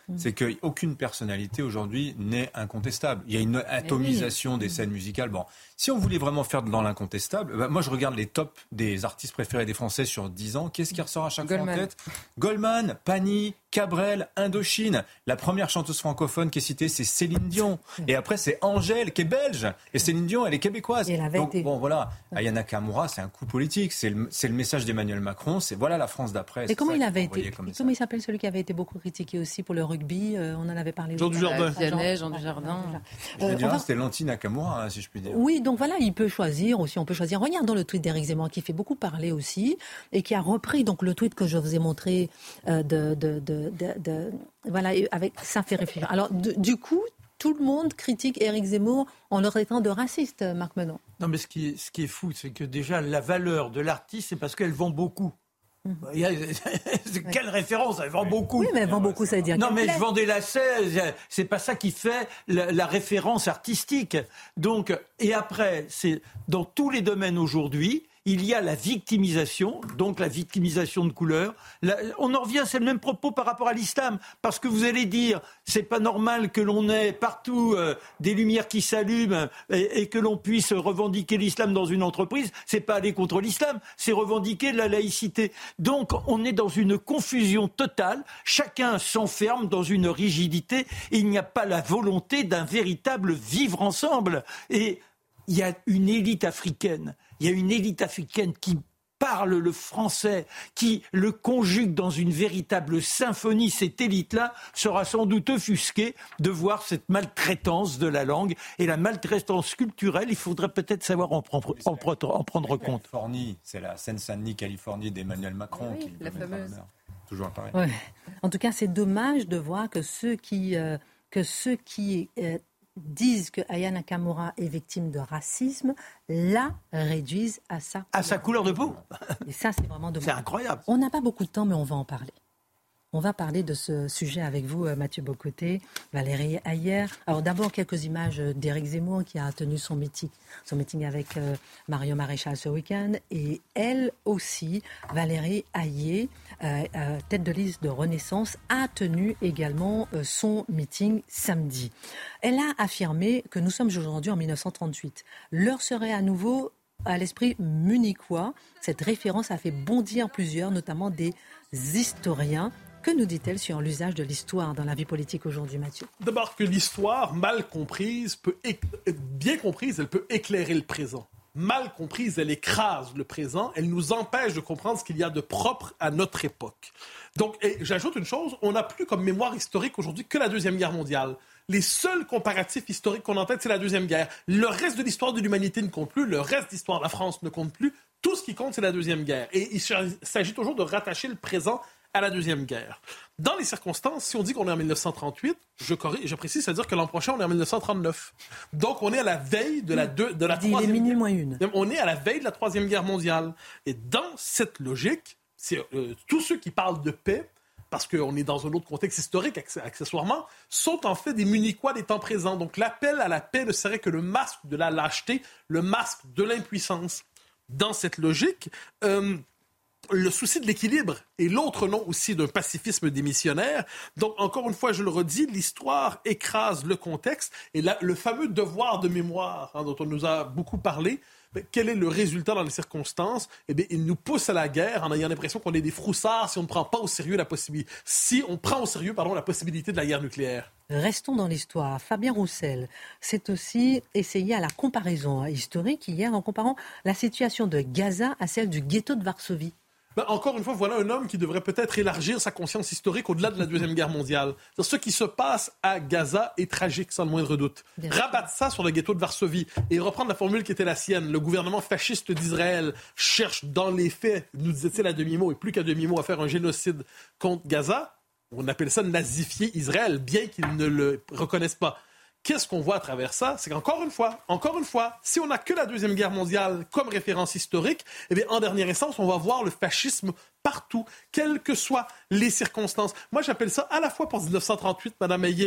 Mmh. C'est qu'aucune personnalité aujourd'hui n'est incontestable. Il y a une atomisation oui. des scènes musicales. Bon, si on voulait vraiment faire dans l'incontestable, bah moi je regarde les tops des artistes préférés des Français sur dix ans. Qu'est-ce qui ressort à chaque Goldman. fois en tête ? Goldman, Pani, Cabrel, Indochine. La première chanteuse francophone qui est citée, c'est Céline Dion. Et après, c'est Angèle, qui est belge. Et Céline Dion, elle est québécoise. Et Donc, été... bon, voilà. Aya Nakamura, c'est un coup politique. C'est le, c'est le message d'Emmanuel Macron. C'est voilà la France d'après. Et comment il avait été Comment il s'appelle celui qui avait été beaucoup critiqué aussi pour le rugby euh, On en avait parlé. Jean Dujardin. Vianney, Jean Dujardin. Je veux dire, va... c'était l'anti-Nakamura, hein, si je puis dire. Oui, donc voilà, il peut choisir aussi. On peut choisir. Regardons le tweet d'Éric Zemmour qui fait beaucoup parler aussi et qui a repris donc le tweet que je vous ai montré euh, de, de, de, de, de voilà, avec ça fait réfléchir. Alors de, du coup, tout le monde critique Éric Zemmour en le traitant de raciste, Marc Menon. Non, mais ce qui est, ce qui est fou, c'est que déjà la valeur de l'artiste, c'est parce qu'elle vend beaucoup. Il y a, quelle référence, elle vend beaucoup. Oui, mais elle vend beaucoup, ça veut dire. Non, mais je vends des lacets, c'est pas ça qui fait la, la référence artistique. Donc, et après, c'est dans tous les domaines aujourd'hui. Il y a la victimisation, donc la victimisation de couleur. La, on en revient, c'est le même propos par rapport à l'islam, parce que vous allez dire, c'est pas normal que l'on ait partout euh, des lumières qui s'allument et, et que l'on puisse revendiquer l'islam dans une entreprise. C'est pas aller contre l'islam, c'est revendiquer la laïcité. Donc, on est dans une confusion totale. Chacun s'enferme dans une rigidité. Et il n'y a pas la volonté d'un véritable vivre ensemble. Et il y a une élite africaine. Il y a une élite africaine qui parle le français, qui le conjugue dans une véritable symphonie. Cette élite-là sera sans doute offusquée de voir cette maltraitance de la langue et la maltraitance culturelle. Il faudrait peut-être savoir en prendre, en prendre, en prendre compte. Californie, c'est la Seine-Saint-Denis, Californie d'Emmanuel Macron. Oui, qui la fameuse. Toujours pareil. Ouais. En tout cas, c'est dommage de voir que ceux qui, euh, que ceux qui euh, disent que Aya Nakamura est victime de racisme, la réduisent à sa à sa couleur de peau. Et ça, c'est vraiment dommage. C'est incroyable. On n'a pas beaucoup de temps, mais on va en parler. On va parler de ce sujet avec vous, Mathieu Bocoté, Valérie Hayer. Alors d'abord, quelques images d'Éric Zemmour qui a tenu son meeting, son meeting avec euh, Marion Maréchal ce week-end. Et elle aussi, Valérie Hayer, euh, euh, tête de liste de Renaissance, a tenu également euh, son meeting samedi. Elle a affirmé que nous sommes aujourd'hui en dix-neuf cent trente-huit. L'heure serait à nouveau à l'esprit munichois. Cette référence a fait bondir plusieurs, notamment des historiens. Que nous dit-elle sur l'usage de l'histoire dans la vie politique aujourd'hui, Mathieu ? D'abord que l'histoire, mal comprise, peut éc... bien comprise, elle peut éclairer le présent. Mal comprise, elle écrase le présent, elle nous empêche de comprendre ce qu'il y a de propre à notre époque. Donc, et j'ajoute une chose, on n'a plus comme mémoire historique aujourd'hui que la Deuxième Guerre mondiale. Les seuls comparatifs historiques qu'on a en tête, c'est la Deuxième Guerre. Le reste de l'histoire de l'humanité ne compte plus, le reste de l'histoire de la France ne compte plus. Tout ce qui compte, c'est la Deuxième Guerre. Et il s'agit toujours de rattacher le présent à la Deuxième Guerre. Dans les circonstances, si on dit qu'on est en dix-neuf cent trente-huit, je, corrige, je précise, c'est-à-dire que l'an prochain, on est en dix-neuf cent trente-neuf. Donc, on est à la veille de la, deux, de la troisième minuit moins une. On est à la veille de la Troisième Guerre mondiale. Et dans cette logique, c'est, euh, tous ceux qui parlent de paix, parce qu'on est dans un autre contexte historique, accessoirement, sont en fait des munichois des temps présents. Donc, l'appel à la paix ne serait que le masque de la lâcheté, le masque de l'impuissance. Dans cette logique... Euh, le souci de l'équilibre est l'autre nom aussi d'un pacifisme démissionnaire. Donc, encore une fois, je le redis, l'histoire écrase le contexte. Et là, le fameux devoir de mémoire hein, dont on nous a beaucoup parlé, bien, quel est le résultat dans les circonstances? Eh bien, il nous pousse à la guerre en ayant l'impression qu'on est des froussards si on ne prend pas au sérieux la possibilité, si on prend au sérieux, pardon, la possibilité de la guerre nucléaire. Restons dans l'histoire. Fabien Roussel s'est aussi essayé à la comparaison historique hier en comparant la situation de Gaza à celle du ghetto de Varsovie. Ben, encore une fois, voilà un homme qui devrait peut-être élargir sa conscience historique au-delà de la Deuxième Guerre mondiale. Ce qui se passe à Gaza est tragique, sans le moindre doute. Bien Rabattre ça sur le ghetto de Varsovie et reprendre la formule qui était la sienne. Le gouvernement fasciste d'Israël cherche dans les faits, nous disait-il à demi-mot, et plus qu'à demi-mot, à faire un génocide contre Gaza. On appelle ça nazifier Israël, bien qu'ils ne le reconnaissent pas. Qu'est-ce qu'on voit à travers ça? C'est qu'encore une fois, encore une fois, si on n'a que la Deuxième Guerre mondiale comme référence historique, eh bien, en dernière instance, on va voir le fascisme partout, quelles que soient les circonstances. Moi, j'appelle ça à la fois pour dix-neuf cent trente-huit, Mme Hayer,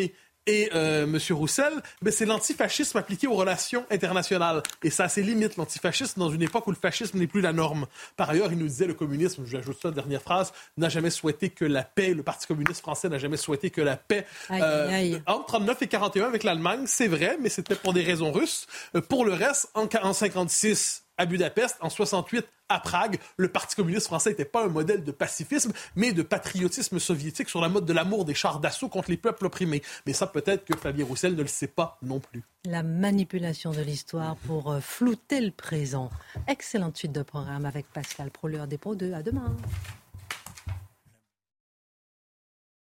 et euh, M. Roussel, ben, c'est l'antifascisme appliqué aux relations internationales. Et ça a ses limites, l'antifascisme, dans une époque où le fascisme n'est plus la norme. Par ailleurs, il nous disait, le communisme, j'ajoute ça, dernière phrase, n'a jamais souhaité que la paix. Le Parti communiste français n'a jamais souhaité que la paix. Aïe, Euh, aïe. entre trente-neuf et quarante et un avec l'Allemagne, c'est vrai, mais c'était pour des raisons russes. Euh, pour le reste, en, en cinquante-six à Budapest, en soixante-huit à Prague, le Parti communiste français n'était pas un modèle de pacifisme, mais de patriotisme soviétique sur la mode de l'amour des chars d'assaut contre les peuples opprimés. Mais ça, peut-être que Fabien Roussel ne le sait pas non plus. La manipulation de l'histoire pour euh, flouter le présent. Excellente suite de programme avec Pascal Pro, l'heure des pros deux. À demain.